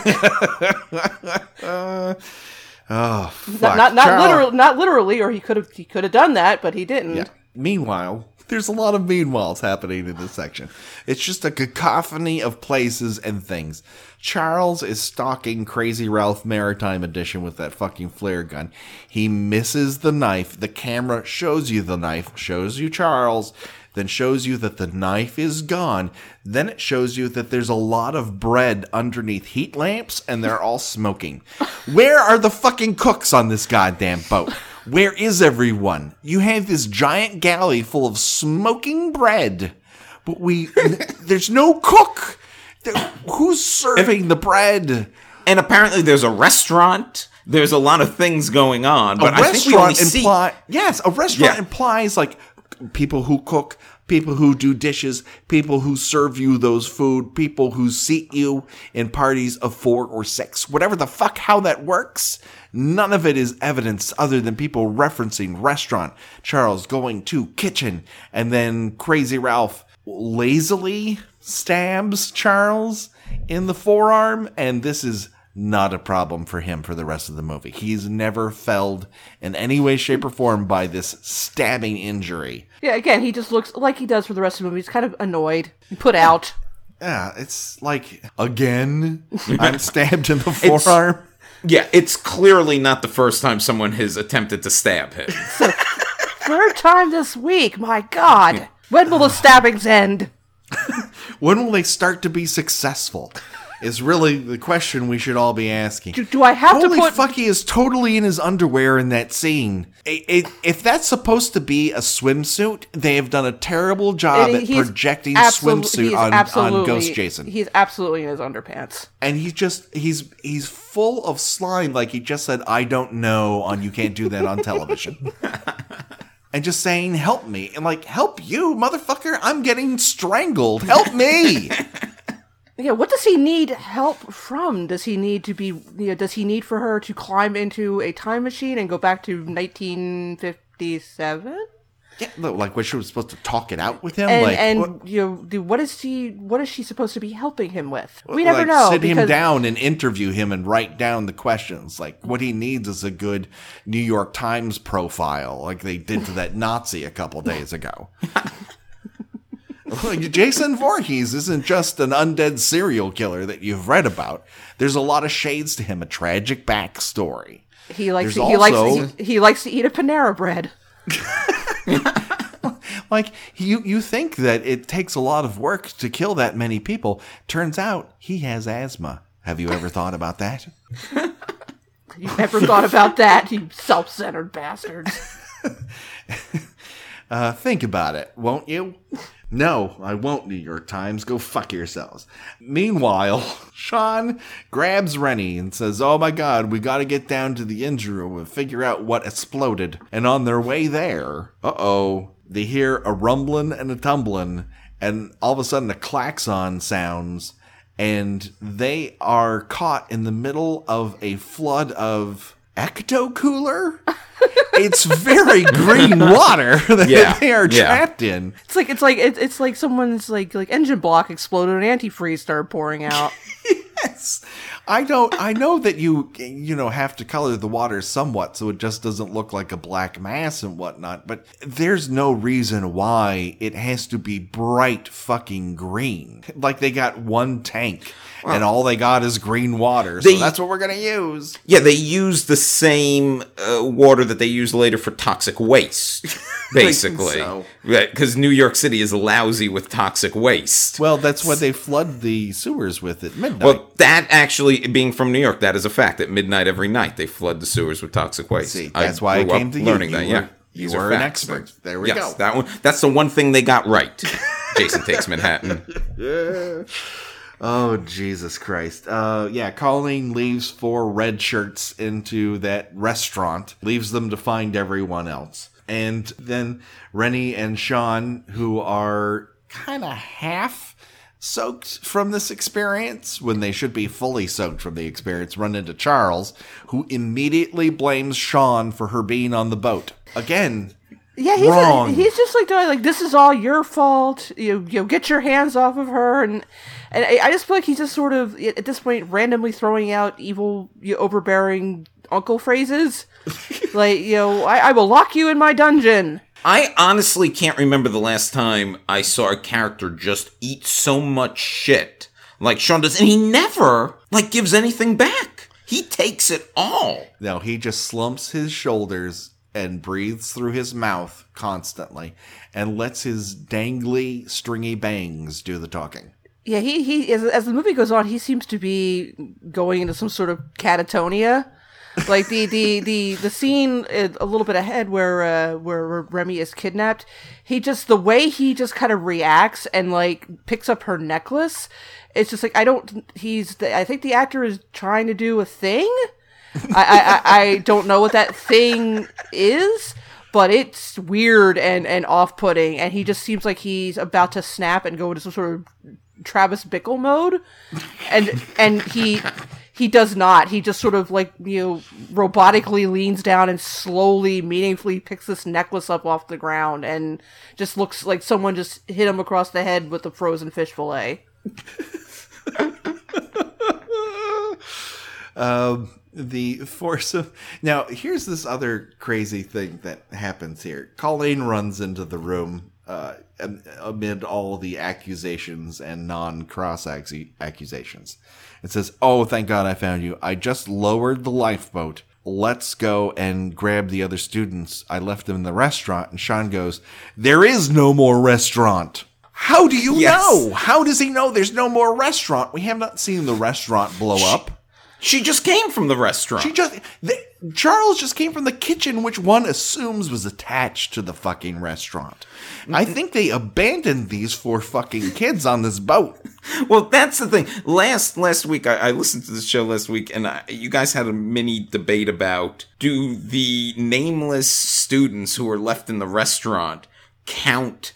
uh, oh, fuck. Not not, not Charles... literally, not literally, or he could have he could have done that, but he didn't. Yeah. Meanwhile, there's a lot of meanwhiles happening in this section. It's just a cacophony of places and things. Charles is stalking Crazy Ralph Maritime Edition with that fucking flare gun. He misses the knife. The camera shows you the knife, shows you Charles, then shows you that the knife is gone. Then it shows you that there's a lot of bread underneath heat lamps, and they're all smoking. Where are the fucking cooks on this goddamn boat? Where is everyone? You have this giant galley full of smoking bread, but we there's no cook. Who's serving the bread? And apparently there's a restaurant. There's a lot of things going on. But a I think we only imply, see... Yes, a restaurant yeah. implies like people who cook, people who do dishes, people who serve you those food, people who seat you in parties of four or six, whatever the fuck how that works. None of it is evidence other than people referencing restaurant, Charles going to kitchen, and then Crazy Ralph lazily stabs Charles in the forearm, and this is not a problem for him for the rest of the movie. He's never felled in any way, shape, or form by this stabbing injury. Yeah, again, he just looks like he does for the rest of the movie. He's kind of annoyed, put out. Yeah, it's like, again, I'm stabbed in the forearm. It's, yeah, it's clearly not the first time someone has attempted to stab him. So, third time this week, my God. Yeah. When will the stabbings end? When will they start to be successful? Is really the question we should all be asking. Do, do I have Holy to put... fuck, he is totally in his underwear in that scene. It, it, if that's supposed to be a swimsuit, they have done a terrible job it, at projecting absolu- swimsuit on, on Ghost Jason. He's absolutely in his underpants. And he's just, he's he's full of slime like he just said, I don't know, on You Can't Do That on Television. And just saying, help me. And like, help you, motherfucker? I'm getting strangled. Help me! Yeah, what does he need help from? Does he need to be, you know, does he need for her to climb into a time machine and go back to nineteen fifty-seven? Yeah, like when she was supposed to talk it out with him? And, like, and what? you know, what is she, what is she supposed to be helping him with? We never like, know. Sit because... him down and interview him and write down the questions. Like, what he needs is a good New York Times profile, like they did to that Nazi a couple days ago. Jason Voorhees isn't just an undead serial killer that you've read about. There's a lot of shades to him, a tragic backstory. He likes to, he also... likes to, he, he likes to eat a Panera Bread. Like, you, you think that it takes a lot of work to kill that many people. Turns out he has asthma. Have you ever thought about that? You never thought about that, you self-centered bastards. uh, think about it, won't you? No, I won't, New York Times. Go fuck yourselves. Meanwhile, Sean grabs Rennie and says, oh my God, we gotta get down to the engine room and figure out what exploded. And on their way there, uh-oh, they hear a rumbling and a tumbling, and all of a sudden a klaxon sounds, and they are caught in the middle of a flood of ecto-cooler? It's very green water that yeah, they are trapped yeah. in. It's like it's like it's it's like someone's like like engine block exploded and antifreeze started pouring out. Yes. I don't I know that you you know have to color the water somewhat so it just doesn't look like a black mass and whatnot, but there's no reason why it has to be bright fucking green. Like they got one tank. Well, and all they got is green water, so they, that's what we're going to use. Yeah, they use the same uh, water that they use later for toxic waste, basically. Because so. New York City is lousy with toxic waste. Well, that's what they flood the sewers with at midnight. Well, that actually, being from New York, that is a fact. At midnight every night, they flood the sewers with toxic waste. See, that's I why I came to learning you. that, you yeah. Were, you were an expert. There we yes, go. That one, that's the one thing they got right. Jason Takes Manhattan. Yeah. Oh, Jesus Christ. Uh, yeah, Colleen leaves four red shirts into that restaurant, leaves them to find everyone else. And then Rennie and Sean, who are kind of half soaked from this experience, when they should be fully soaked from the experience, run into Charles, who immediately blames Sean for her being on the boat. Again, yeah, he's wrong. A, he's just like, like, this is all your fault. You, you know, get your hands off of her. And and I, I just feel like he's just sort of, at this point, randomly throwing out evil, you know, overbearing uncle phrases. Like, you know, I, I will lock you in my dungeon. I honestly can't remember the last time I saw a character just eat so much shit like Sean does. And he never, like, gives anything back. He takes it all. No, he just slumps his shoulders and breathes through his mouth constantly and lets his dangly, stringy bangs do the talking. Yeah, he, he as, as the movie goes on, he seems to be going into some sort of catatonia. Like the, the, the, the scene a little bit ahead where uh, where Remy is kidnapped, he just, the way he just kind of reacts and like picks up her necklace, it's just like, I don't, he's, I think the actor is trying to do a thing. I, I, I don't know what that thing is, but it's weird and, and off-putting, and he just seems like he's about to snap and go into some sort of Travis Bickle mode, and and he he does not. He just sort of like, you know, robotically leans down and slowly, meaningfully picks this necklace up off the ground, and just looks like someone just hit him across the head with a frozen fish fillet. Um, the force of... Now, here's this other crazy thing that happens here. Colleen runs into the room uh, amid all the accusations and non-cross accusations. It says, "Oh, thank God I found you. I just lowered the lifeboat. Let's go and grab the other students. I left them in the restaurant." And Sean goes, "There is no more restaurant." How do you Yes. know? How does he know there's no more restaurant? We have not seen the restaurant blow up. She just came from the restaurant. She just the, Charles just came from the kitchen, which one assumes was attached to the fucking restaurant. I think they abandoned these four fucking kids on this boat. Well, that's the thing. Last last week, I, I listened to the show last week, and I, you guys had a mini debate about, do the nameless students who were left in the restaurant count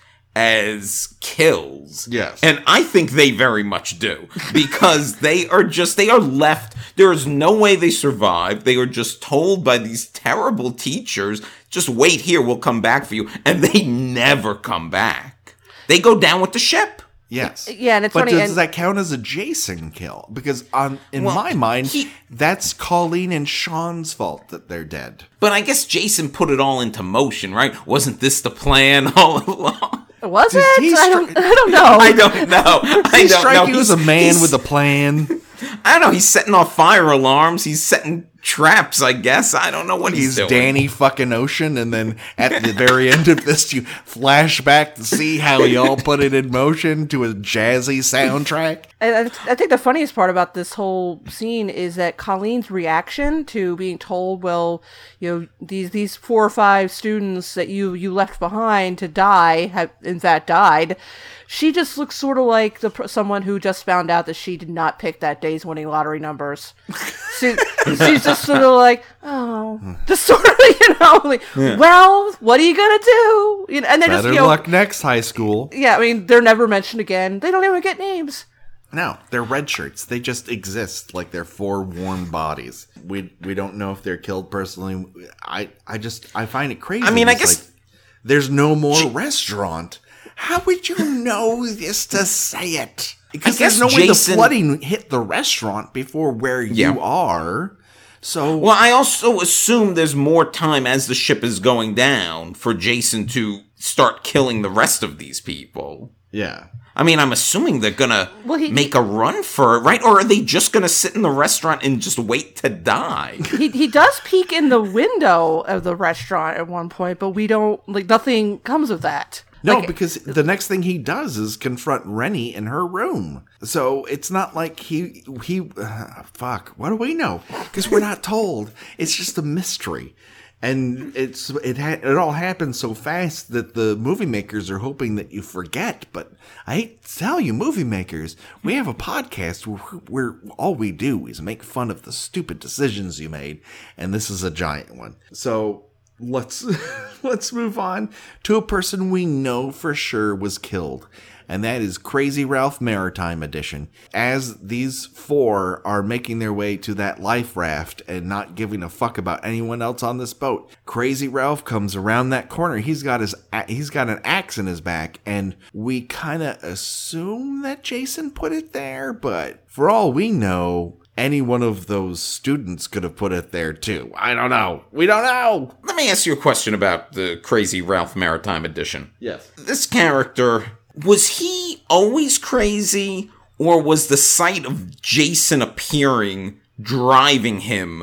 as kills? Yes. And I think they very much do, because they are just, they are left, there is no way they survive. They are just told by these terrible teachers, just wait here, we'll come back for you. And they never come back. They go down with the ship. Yes. Yeah, and it's but funny, does and- that count as a Jason kill? Because on in Well, my mind, he- that's Colleen and Sean's fault that they're dead. But I guess Jason put it all into motion, right? Wasn't this the plan all along? Was Does it? he I don't. stri- I don't know. I don't know. I He don't strike know. you as He's- a man he's- with a plan. I don't know. He's setting off fire alarms. He's setting traps, I guess. I don't know what he's, He's doing. Danny fucking Ocean, and then at the very end of this, you flash back to see how he all put it in motion to a jazzy soundtrack. I, I think the funniest part about this whole scene is that Colleen's reaction to being told, well, you know, these these four or five students that you you left behind to die have in fact died. She just looks sort of like the pr- someone who just found out that she did not pick that day's winning lottery numbers. She, she's just sort of like, oh, just sort of, you know, like, well, what are you gonna do? You know, and then just, Better you know, luck next high school. yeah, I mean, they're never mentioned again. They don't even get names. No, they're red shirts. They just exist like they're four warm bodies. We we don't know if they're killed personally. I I just I find it crazy. I mean, I It's guess- like, there's no more restaurant. How would you know this to say it? Because guess there's no way the Jason- flooding hit the restaurant before where Yeah. you are. So Well, I also assume there's more time as the ship is going down for Jason to start killing the rest of these people. yeah. I mean, I'm assuming they're gonna Well, he- make a run for it, right? Or are they just gonna sit in the restaurant and just wait to die? He he does peek in the window of the restaurant at one point, but we don't, like, nothing comes of that. No, Like, because the next thing he does is confront Rennie in her room. So it's not like he he uh, fuck. What do we know? Because we're not told. It's just a mystery, and it's it ha- it all happens so fast that the movie makers are hoping that you forget. But I hate to tell you, movie makers, we have a podcast where, where all we do is make fun of the stupid decisions you made, and this is a giant one. So. Let's let's move on to a person we know for sure was killed, and that is Crazy Ralph Maritime Edition. As these four are making their way to that life raft and not giving a fuck about anyone else on this boat, Crazy Ralph comes around that corner. He's got his he's got an axe in his back, and we kind of assume that Jason put it there, but for all we know, any one of those students could have put it there too. I don't know. We don't know. Let me ask you a question about the Crazy Ralph Maritime Edition. Yes. This character, was he always crazy, or was the sight of Jason appearing driving him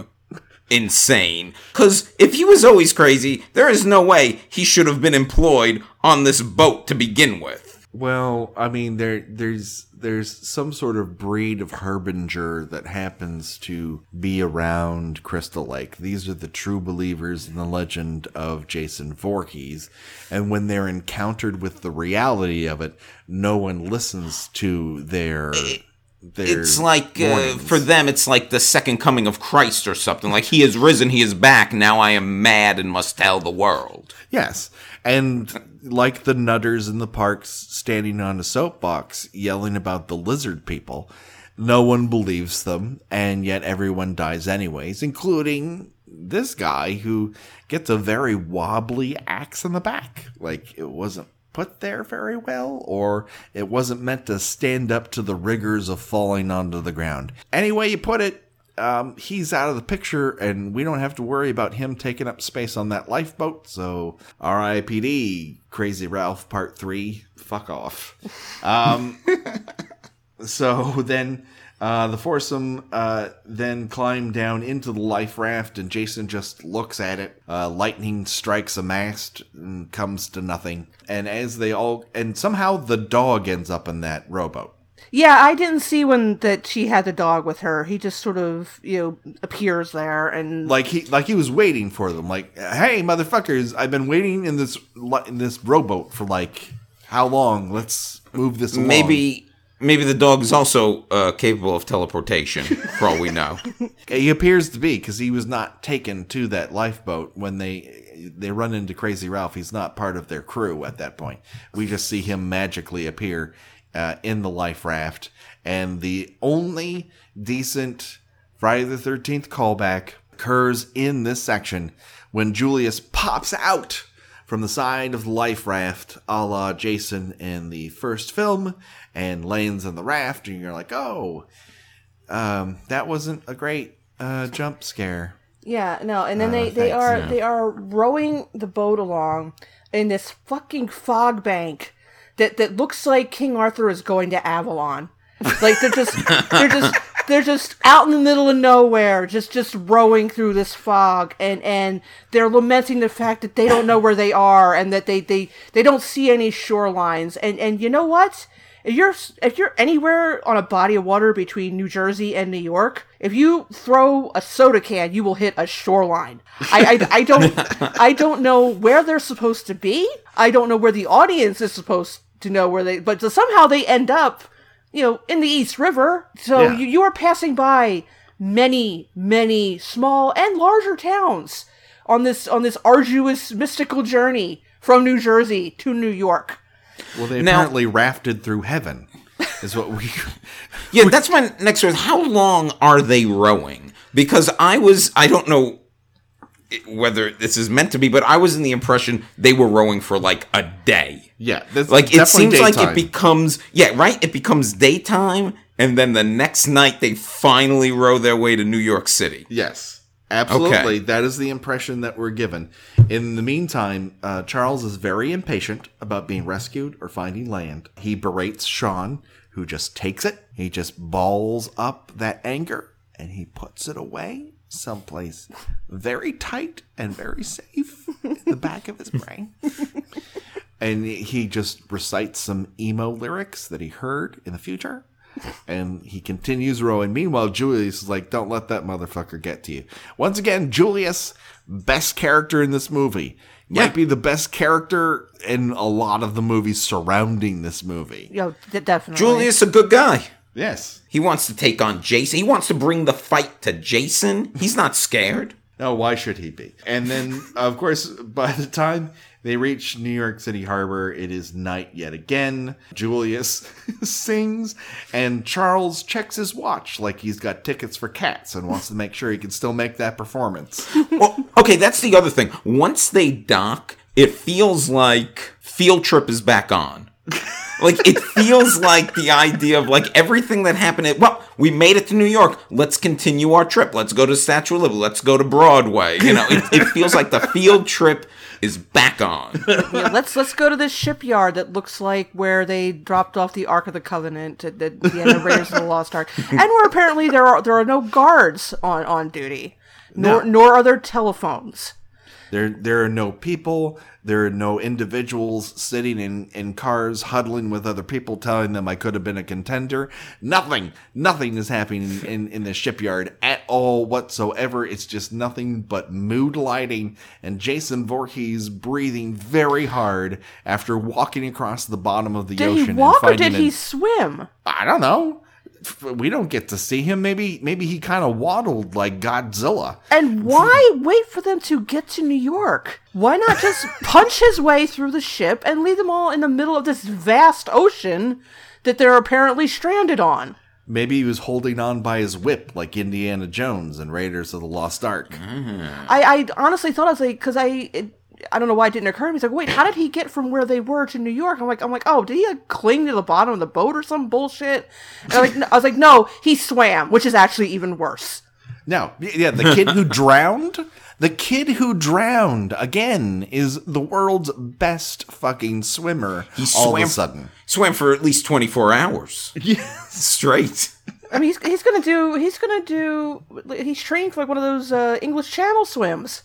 insane? Because if he was always crazy, there is no way he should have been employed on this boat to begin with. Well, I mean, there, there's, there's some sort of breed of harbinger that happens to be around Crystal Lake. These are the true believers in the legend of Jason Voorhees. And when they're encountered with the reality of it, no one listens to their, their It's like, uh, warnings. for them, it's like the second coming of Christ or something. Like, he is risen, he is back, now I am mad and must tell the world. Yes. And like the nutters in the parks standing on a soapbox yelling about the lizard people, no one believes them, and yet everyone dies anyways, including this guy who gets a very wobbly axe in the back. Like, it wasn't put there very well, or it wasn't meant to stand up to the rigors of falling onto the ground. Any way you put it, um, he's out of the picture, and we don't have to worry about him taking up space on that lifeboat. So R I P D, Crazy Ralph Part three, fuck off. Um, so then... Uh, the foursome uh, then climb down into the life raft, and Jason just looks at it. Uh, lightning strikes a mast and comes to nothing. And as they all, and somehow the dog ends up in that rowboat. Yeah, I didn't see when that she had the dog with her. He just sort of, you know, appears there and like he like he was waiting for them. Like, hey, motherfuckers, I've been waiting in this in this rowboat for like how long? Let's move this along. Maybe. Maybe the dog is also uh, capable of teleportation, for all we know. He appears to be, because he was not taken to that lifeboat when they they run into Crazy Ralph. He's not part of their crew at that point. We just see him magically appear uh, in the life raft. And the only decent Friday the thirteenth callback occurs in this section when Julius pops out from the side of the life raft, a la Jason in the first film, and lands in the raft, and you're like, oh, um, that wasn't a great uh, jump scare. Yeah, no, and then Uh, they, they thanks, are yeah. they are rowing the boat along in this fucking fog bank that, that looks like King Arthur is going to Avalon. Like they're just they're just they're just out in the middle of nowhere, just just rowing through this fog, and, and they're lamenting the fact that they don't know where they are and that they, they, they don't see any shorelines. And and you know what? If you're if you're anywhere on a body of water between New Jersey and New York, if you throw a soda can, you will hit a shoreline. I, I, I don't I don't know where they're supposed to be. I don't know where the audience is supposed to know where they, but somehow they end up, you know, in the East River. So Yeah. you, you are passing by many, many small and larger towns on this on this arduous mystical journey from New Jersey to New York. Well, they Now- apparently rafted through heaven, is what we... Yeah, that's my next one. How long are they rowing? Because I was, I don't know whether this is meant to be, but I was in the impression they were rowing for like a day. Yeah, that's Like it definitely seems like daytime. it becomes, yeah, right? It becomes daytime, and then the next night they finally row their way to New York City. Yes, absolutely. Okay. That is the impression that we're given. In the meantime, uh, Charles is very impatient about being rescued or finding land. He berates Sean, who just takes it. He just balls up that anger, and he puts it away someplace very tight and very safe in the back of his brain. And he just recites some emo lyrics that he heard in the future. And he continues rowing. Meanwhile, Julius is like, don't let that motherfucker get to you. Once again, Julius, best character in this movie. Yeah. Might be the best character in a lot of the movies surrounding this movie. You know, d- definitely. Julius, a good guy. Yes. He wants to take on Jason. He wants to bring the fight to Jason. He's not scared. No, why should he be? And then, of course, by the time they reach New York City Harbor, it is night yet again. Julius sings, and Charles checks his watch like he's got tickets for Cats and wants to make sure he can still make that performance. Well, okay, that's the other thing. Once they dock, it feels like Field Trip is back on. Like, it feels like the idea of, like, everything that happened at, well, we made it to New York. Let's continue our trip. Let's go to Statue of Liberty. Let's go to Broadway. You know, it, it feels like the field trip is back on. Yeah, let's let's go to this shipyard that looks like where they dropped off the Ark of the Covenant at the, the end of Raiders of the Lost Ark, and where apparently there are there are no guards on, on duty, nor No. nor are there telephones. There there are no people. There are no individuals sitting in, in cars huddling with other people telling them I could have been a contender. Nothing. Nothing is happening in, in the shipyard at all whatsoever. It's just nothing but mood lighting and Jason Voorhees breathing very hard after walking across the bottom of the Did ocean. he walk and or did finding he a- swim? I don't know. We don't get to see him. Maybe maybe he kind of waddled like Godzilla. And why wait for them to get to New York? Why not just punch his way through the ship and leave them all in the middle of this vast ocean that they're apparently stranded on? Maybe he was holding on by his whip like Indiana Jones and Raiders of the Lost Ark. I, I honestly thought I was like, because I, it, I don't know why it didn't occur to me. It's like, wait, how did he get from where they were to New York? I'm like, I'm like, oh, did he like, cling to the bottom of the boat or some bullshit? And I, like, I was like, no, he swam, which is actually even worse. No, yeah, the kid who drowned. The kid who drowned again is the world's best fucking swimmer. He all swam, of a sudden. Swam for at least twenty-four hours. Yes. Straight. I mean, he's he's gonna do he's gonna do he's training for like one of those uh, English Channel swims.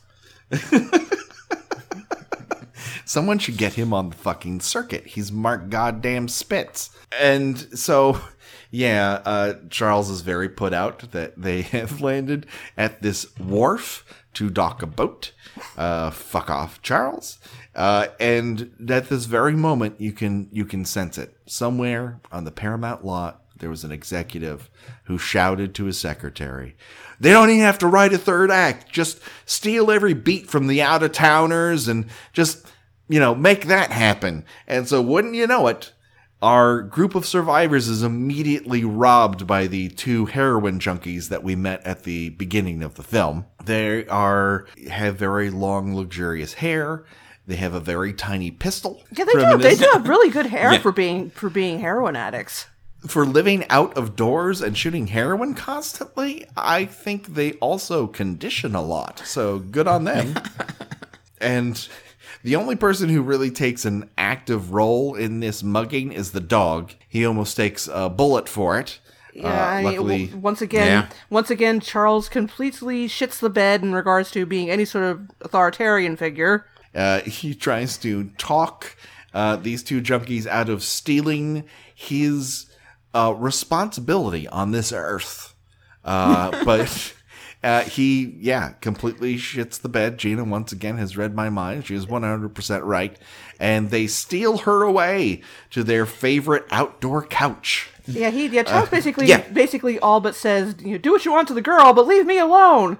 Someone should get him on the fucking circuit. He's Mark Goddamn Spitz. And so, yeah, uh, Charles is very put out that they have landed at this wharf to dock a boat. Uh, fuck off, Charles. Uh, and at this very moment, you can you can sense it. Somewhere on the Paramount lot, there was an executive who shouted to his secretary, "They don't even have to write a third act. Just steal every beat from the out-of-towners and just, you know, make that happen." And so wouldn't you know it, our group of survivors is immediately robbed by the two heroin junkies that we met at the beginning of the film. They are have very long, luxurious hair. They have a very tiny pistol. Yeah, they do. They do have really good hair yeah. for being for being heroin addicts. For living out of doors and shooting heroin constantly, I think they also condition a lot. So good on them. And the only person who really takes an active role in this mugging is the dog. He almost takes a bullet for it. Yeah, uh, I mean, luckily, w- once again, yeah. once again, Charles completely shits the bed in regards to being any sort of authoritarian figure. Uh, he tries to talk uh, these two junkies out of stealing his uh, responsibility on this earth. Uh, but uh, he, yeah, completely shits the bed. Gina, once again, has read my mind. She is one hundred percent right. And they steal her away to their favorite outdoor couch. Yeah, he, yeah, Charles uh, basically, yeah. basically all but says, you know, do what you want to the girl, but leave me alone.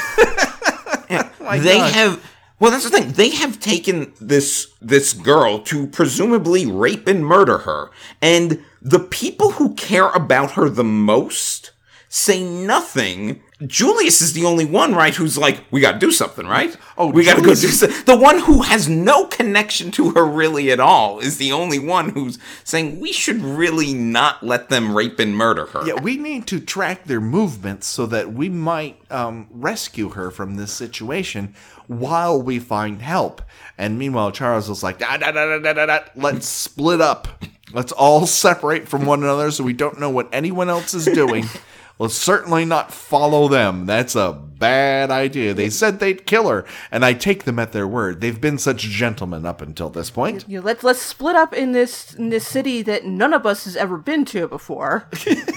yeah. They God. have... Well, that's the thing. They have taken this this girl to presumably rape and murder her. And the people who care about her the most say nothing. Julius is the only one, right, who's like, we gotta do something, right? Oh, we gotta go do something. The one who has no connection to her really at all is the only one who's saying, we should really not let them rape and murder her. Yeah, we need to track their movements so that we might um, rescue her from this situation while we find help. And meanwhile, Charles is like, da, da, da, da, da, da, let's split up. Let's all separate from one another so we don't know what anyone else is doing. Let's certainly not follow them. That's a bad idea. They said they'd kill her, and I take them at their word. They've been such gentlemen up until this point. You know, let's let's split up in this in this city that none of us has ever been to before.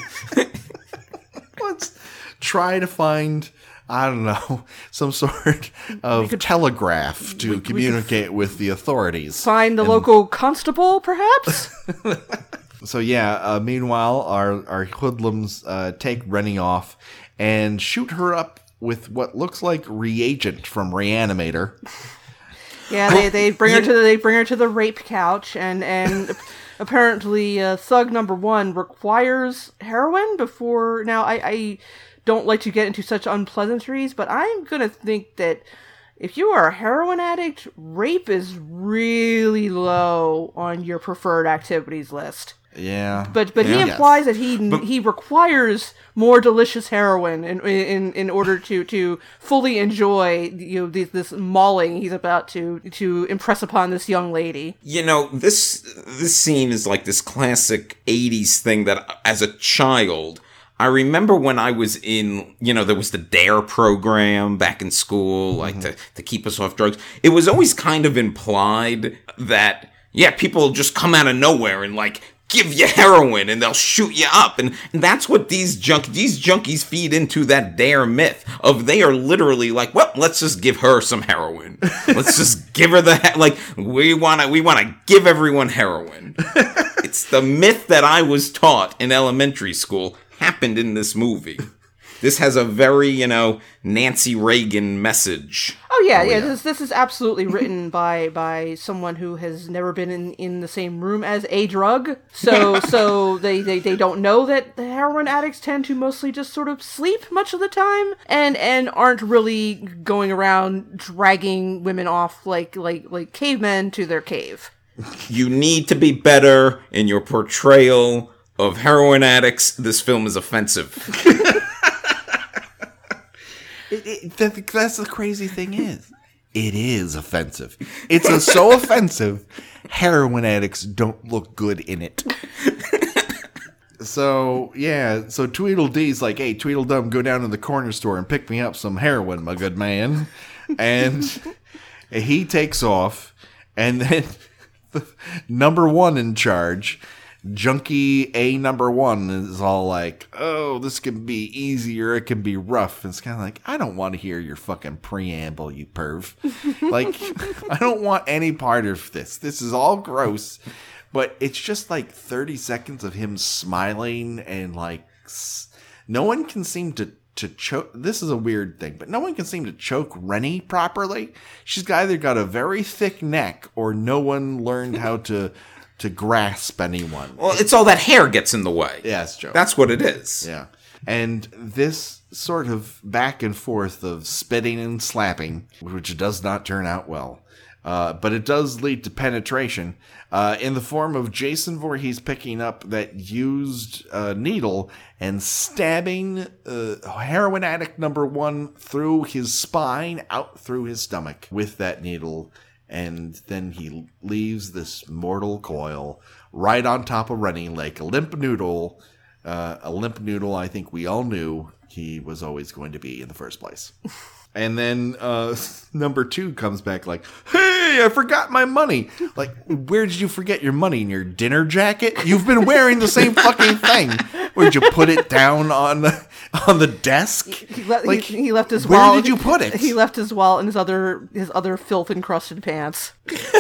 Let's try to find, I don't know, some sort of could, telegraph to we, communicate we with the authorities. Find the and, local constable, perhaps? So yeah, uh, meanwhile, our, our hoodlums uh, take Rennie off and shoot her up with what looks like reagent from Reanimator. Yeah, they, they bring her to the, they bring her to the rape couch, and and apparently uh, thug number one requires heroin before. Now, I, I don't like to get into such unpleasantries, but I'm gonna think that if you are a heroin addict, rape is really low on your preferred activities list. Yeah, but but yeah. he implies yes. that he but, he requires more delicious heroin in in, in order to, to fully enjoy, you know, this, this mauling he's about to to impress upon this young lady. You know, this this scene is like this classic eighties thing that as a child I remember when I was in, you know, there was the DARE program back in school, like mm-hmm. to to keep us off drugs. It was always kind of implied that yeah, people just come out of nowhere and like give you heroin and they'll shoot you up. And, and that's what these junk these junkies feed into that DARE myth of they are literally like, well, let's just give her some heroin. Let's just give her the, he- like, we want to, we want to give everyone heroin. It's the myth that I was taught in elementary school happened in this movie. This has a very, you know, Nancy Reagan message. Oh yeah, oh, yeah. yeah. This this is absolutely written by by someone who has never been in, in the same room as a drug. So so they, they, they don't know that the heroin addicts tend to mostly just sort of sleep much of the time and and aren't really going around dragging women off like like like cavemen to their cave. You need to be better in your portrayal of heroin addicts. This film is offensive. It, it, that, that's the crazy thing is. It is offensive. It's a, so offensive, heroin addicts don't look good in it. So, yeah, so Tweedledee's like, hey, Tweedledum, go down to the corner store and pick me up some heroin, my good man. And he takes off, and then the number one in charge, Junkie A number one, is all like, oh, this can be easier, it can be rough. And it's kind of like, I don't want to hear your fucking preamble, you perv. Like, I don't want any part of this. This is all gross. But it's just like thirty seconds of him smiling and like, no one can seem to, to choke. This is a weird thing, but no one can seem to choke Rennie properly. She's either got a very thick neck or no one learned how to... to grasp anyone. Well, it's all that hair gets in the way. Yeah, it's true. That's what it is. Yeah. And this sort of back and forth of spitting and slapping, which does not turn out well, uh, but it does lead to penetration uh, in the form of Jason Voorhees picking up that used uh, needle and stabbing uh, heroin addict number one through his spine, out through his stomach with that needle. And then he leaves this mortal coil right on top of Rennie like a limp noodle. Uh, a limp noodle I think we all knew he was always going to be in the first place. And then uh, number two comes back like, hey, I forgot my money. Like, where did you forget your money? In your dinner jacket? You've been wearing the same fucking thing. Where'd you put it down on the, on the desk? He, le- like, he, he left his where wallet. did you put it? He left his wallet in his other his other filth encrusted pants.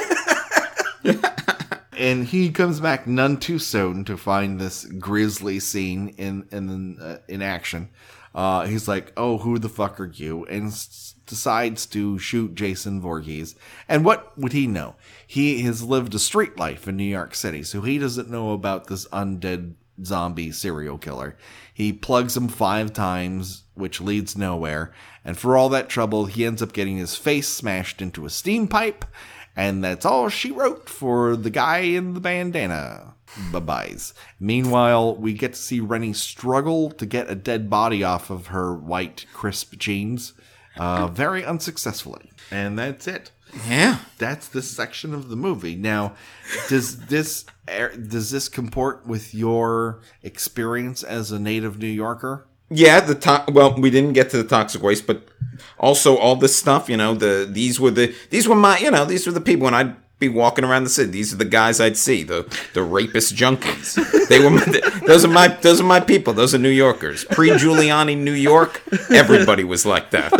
And he comes back none too soon to find this grisly scene in in uh, in action. Uh, he's like, "Oh, who the fuck are you?" And s- decides to shoot Jason Voorhees. And what would he know? He has lived a street life in New York City, so he doesn't know about this undead zombie serial killer. He plugs him five times, which leads nowhere. And for all that trouble, he ends up getting his face smashed into a steam pipe. And that's all she wrote for the guy in the bandana. Bye-byes. Meanwhile, we get to see Rennie struggle to get a dead body off of her white, crisp jeans. Uh, very unsuccessfully. And that's it. Yeah. That's this section of the movie. Now, does this does this comport with your experience as a native New Yorker? Yeah, the to- well, we didn't get to the toxic waste, but also all this stuff, you know, the these were the these were my, you know, these were the people when I'd be walking around the city. These are the guys I'd see, the the rapist junkies. They were my, those are my those are my people. Those are New Yorkers. Pre-Giuliani New York, everybody was like that.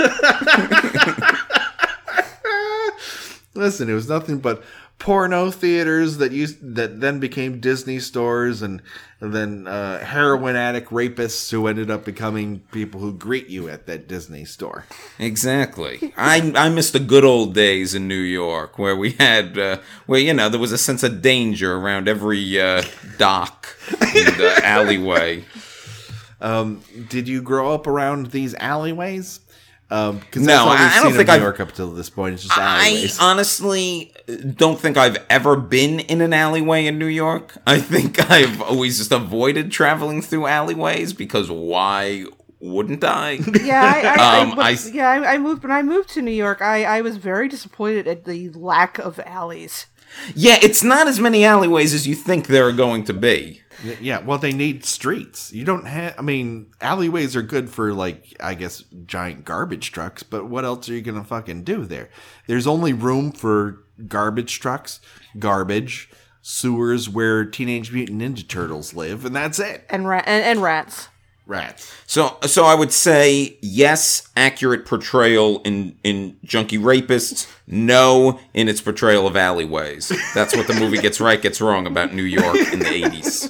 Listen, it was nothing but porno theaters that used that then became Disney stores, and, and then uh, heroin addict rapists who ended up becoming people who greet you at that Disney store. Exactly. I I miss the good old days in New York where we had uh, where you know there was a sense of danger around every uh, dock and uh, alleyway. Um, did you grow up around these alleyways? Um, because no, that's all we've I, I don't seen think of New I've, York up till this point. It's just alleyways. I honestly don't think I've ever been in an alleyway in New York. I think I've always just avoided traveling through alleyways because why wouldn't I? Yeah, I, I, um, I, but, I yeah, I, I moved when I moved to New York. I, I was very disappointed at the lack of alleys. Yeah, it's not as many alleyways as you think there are going to be. Yeah, well, they need streets. You don't have, I mean, alleyways are good for, like, I guess, giant garbage trucks, but what else are you going to fucking do there? There's only room for garbage trucks, garbage, sewers where Teenage Mutant Ninja Turtles live, and that's it. And, ra- and, and rats. Rats. So, so I would say yes, accurate portrayal in, in Junkie Rapists. No, in its portrayal of alleyways. That's what the movie gets right, gets wrong about New York in the eighties.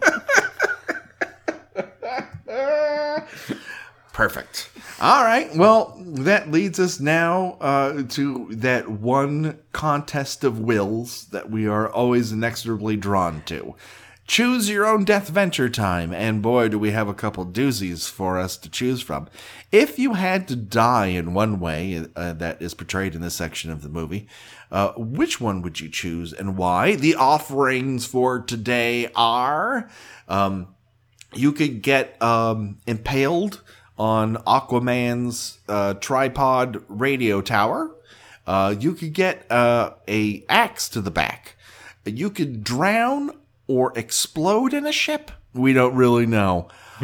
Perfect. All right. Well, that leads us now uh, to that one contest of wills that we are always inexorably drawn to. Choose your own death venture time, and boy, do we have a couple doozies for us to choose from. If you had to die in one way uh, that is portrayed in this section of the movie, uh, which one would you choose and why? The offerings for today are, um, you could get um, impaled on Aquaman's uh, tripod radio tower. Uh, you could get uh, a axe to the back. You could drown or explode in a ship. We don't really know.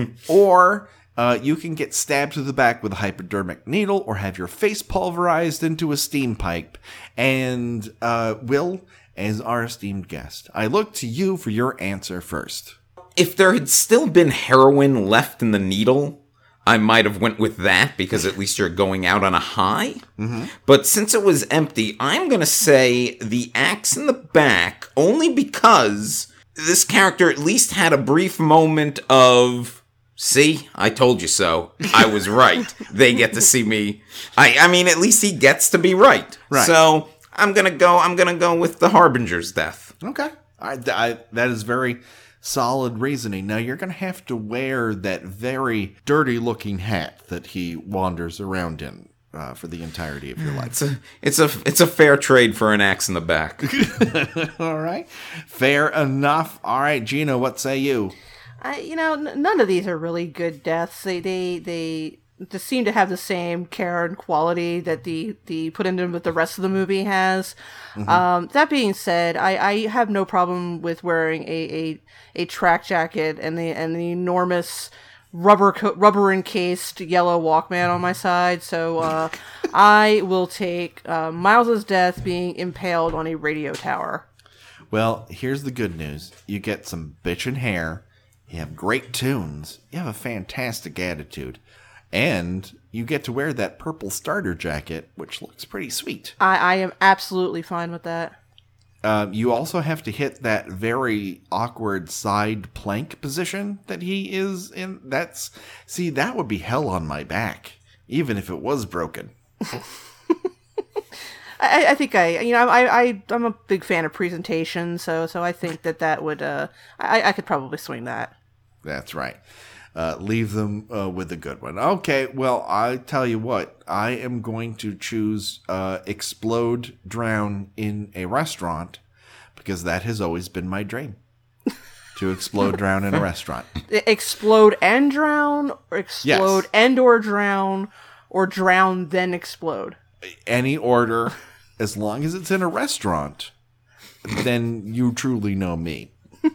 Or uh, you can get stabbed to the back with a hypodermic needle or have your face pulverized into a steam pipe. And uh, Will, as our esteemed guest, I look to you for your answer first. If there had still been heroin left in the needle, I might have went with that because at least you're going out on a high. Mm-hmm. But since it was empty, I'm going to say the axe in the back only because this character at least had a brief moment of, see, I told you so. I was right. They get to see me. I, I mean, at least he gets to be right. Right. So I'm going to go, I'm going to go with the Harbinger's death. Okay. I, I, that is very solid reasoning. Now, you're going to have to wear that very dirty-looking hat that he wanders around in uh, for the entirety of your life. It's a, it's a, it's a fair trade for an axe in the back. All right. Fair enough. All right, Gina, what say you? I, you know, n- none of these are really good deaths. They, they, they just seem to have the same care and quality that the, the put into with the rest of the movie has. Mm-hmm. Um, that being said, I, I have no problem with wearing a, a, a track jacket and the, and the enormous rubber, co- rubber encased yellow Walkman on my side. So, uh, I will take, uh, Miles's death being impaled on a radio tower. Well, here's the good news. You get some bitchin' hair. You have great tunes. You have a fantastic attitude. And you get to wear that purple starter jacket, which looks pretty sweet. I, I am absolutely fine with that. Uh, you also have to hit that very awkward side plank position that he is in. That's, see, that would be hell on my back, even if it was broken. I, I think I, you know, I, I, I'm a big fan of presentation, so, so I think that that would, uh, I, I could probably swing that. That's right. Uh, leave them uh, with a good one. Okay, well, I tell you what, I am going to choose uh, explode, drown in a restaurant because that has always been my dream. To explode, drown in a restaurant. Explode and drown, or explode Yes. and or drown, or drown then explode. Any order, as long as it's in a restaurant, then you truly know me.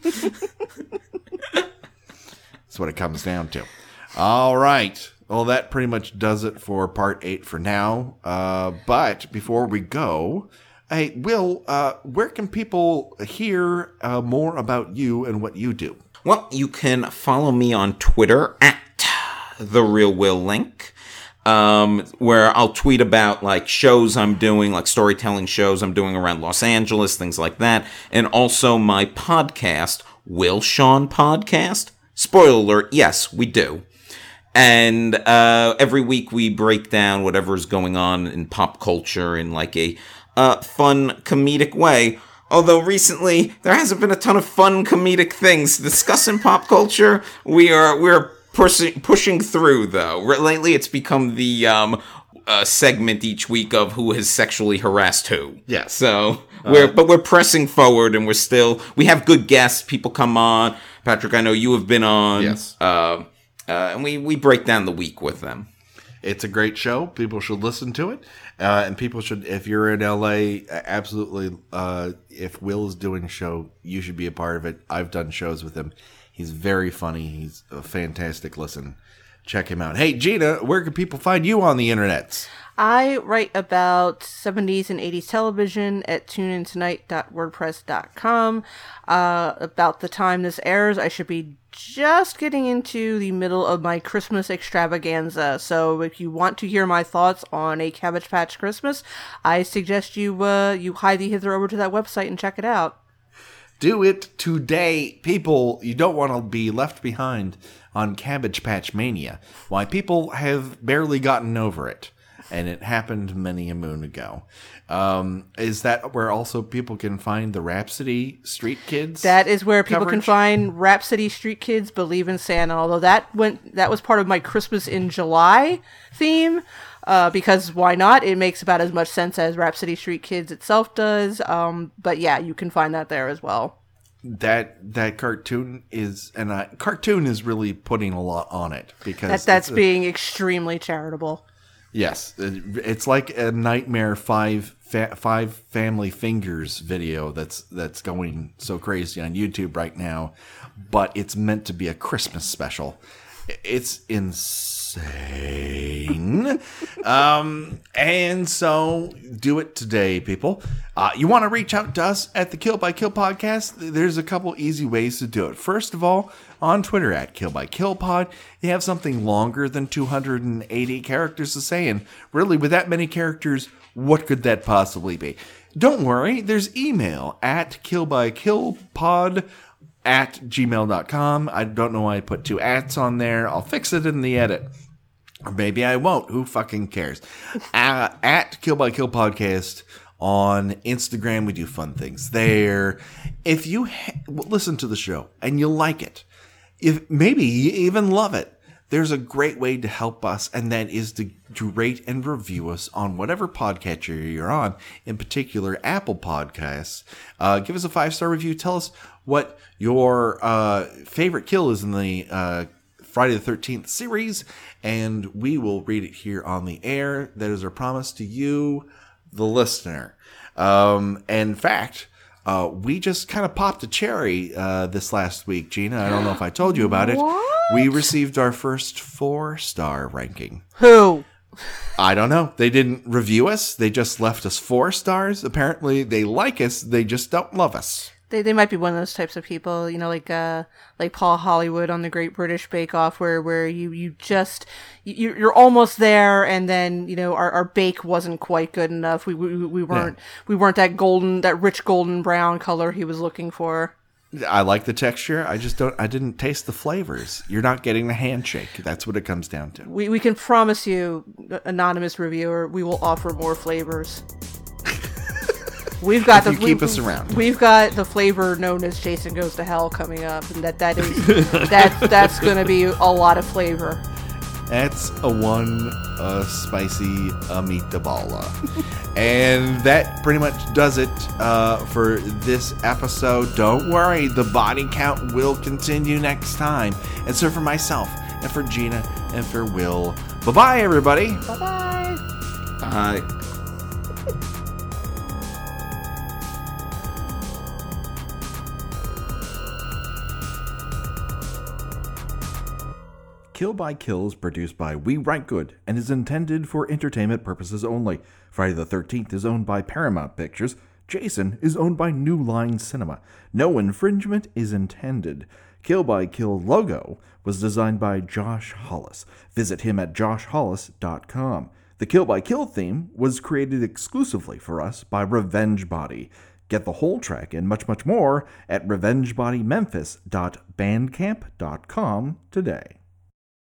That's what it comes down to. All right. Well, that pretty much does it for part eight for now. Uh, but before we go, hey, Will, uh, where can people hear uh, more about you and what you do? Well, you can follow me on Twitter at The Real Will Link, um, where I'll tweet about like shows I'm doing, like storytelling shows I'm doing around Los Angeles, things like that. And also my podcast, Will Sean Podcast. Spoiler alert, yes, we do. And uh, every week we break down whatever's going on in pop culture in like a uh, fun, comedic way. Although recently there hasn't been a ton of fun, comedic things to discuss in pop culture. We are we're pushing pushing through though. Lately, it's become the um, uh, segment each week of who has sexually harassed who. Yeah. So we're uh, but we're pressing forward, and we're still we have good guests. People come on. Patrick, I know you have been on. Yes. Uh, uh, and we, we break down the week with them. It's a great show. People should listen to it. Uh, and people should, if you're in L A, absolutely, uh, if Will is doing a show, you should be a part of it. I've done shows with him. He's very funny. He's a fantastic listen. Check him out. Hey, Gina, where can people find you on the internets? I write about seventies and eighties television at tune in tonight dot wordpress dot com. Uh, about the time this airs, I should be just getting into the middle of my Christmas extravaganza. So if you want to hear my thoughts on A Cabbage Patch Christmas, I suggest you uh, you highly hither over to that website and check it out. Do it today. People, you don't want to be left behind on Cabbage Patch Mania. Why, people have barely gotten over it. And it happened many a moon ago. Um, is that where also people can find the Rhapsody Street Kids? That is where people coverage? can find Rhapsody Street Kids Believe in Santa. Although that went, that was part of my Christmas in July theme. Uh, because why not? It makes about as much sense as Rhapsody Street Kids itself does. Um, but yeah, you can find that there as well. that that cartoon is, and I, cartoon is really putting a lot on it because That, that's it's a- being extremely charitable. Yes, it- it's like a Nightmare Five fa- Five Family Fingers video that's that's going so crazy on YouTube right now, but it's meant to be a Christmas special. It's insane. um, and so do it today, people. Uh, you want to reach out to us at the Kill by Kill podcast? There's a couple easy ways to do it. First of all, on Twitter at Kill by Kill Pod, you have something longer than two hundred eighty characters to say. And really, with that many characters, what could that possibly be? Don't worry, there's email at killbykillpod at gmail dot com. I don't know why I put two ats on there. I'll fix it in the edit. Or maybe I won't. Who fucking cares? uh, at Kill by Kill Podcast on Instagram. We do fun things there. If you ha- listen to the show and you like it, if maybe you even love it, there's a great way to help us, and that is to, to rate and review us on whatever podcatcher you're on, in particular Apple Podcasts. Uh, give us a five-star review. Tell us what your uh, favorite kill is in the uh, Friday the thirteenth series, and we will read it here on the air. That is our promise to you, the listener. Um, in fact, uh, we just kind of popped a cherry uh, this last week, Gina. I don't know if I told you about it. What? We received our first four-star ranking. Who? I don't know. They didn't review us. They just left us four stars. Apparently, they like us. They just don't love us. They they might be one of those types of people, you know, like uh like Paul Hollywood on the Great British Bake Off, where where you you just you you're almost there, and then you know our, our bake wasn't quite good enough. We we, we weren't Yeah. we weren't that golden that rich golden brown color he was looking for. I like the texture. I just don't. I didn't taste the flavors. You're not getting the handshake. That's what it comes down to. We we can promise you, anonymous reviewer, we will offer more flavors. We've got If the you keep we- us around. We've got the flavor known as Jason Goes to Hell coming up, and that that is that that's going to be a lot of flavor. That's a one uh, spicy uh, meatballa. And that pretty much does it uh, for this episode. Don't worry, the body count will continue next time. And so for myself, and for Gina, and for Will, bye-bye, everybody. Bye bye. Uh, Kill by Kill is produced by We Write Good and is intended for entertainment purposes only. Friday the thirteenth is owned by Paramount Pictures. Jason is owned by New Line Cinema. No infringement is intended. Kill by Kill logo was designed by Josh Hollis. Visit him at josh hollis dot com. The Kill by Kill theme was created exclusively for us by Revenge Body. Get the whole track and much, much more at revenge body memphis dot bandcamp dot com today.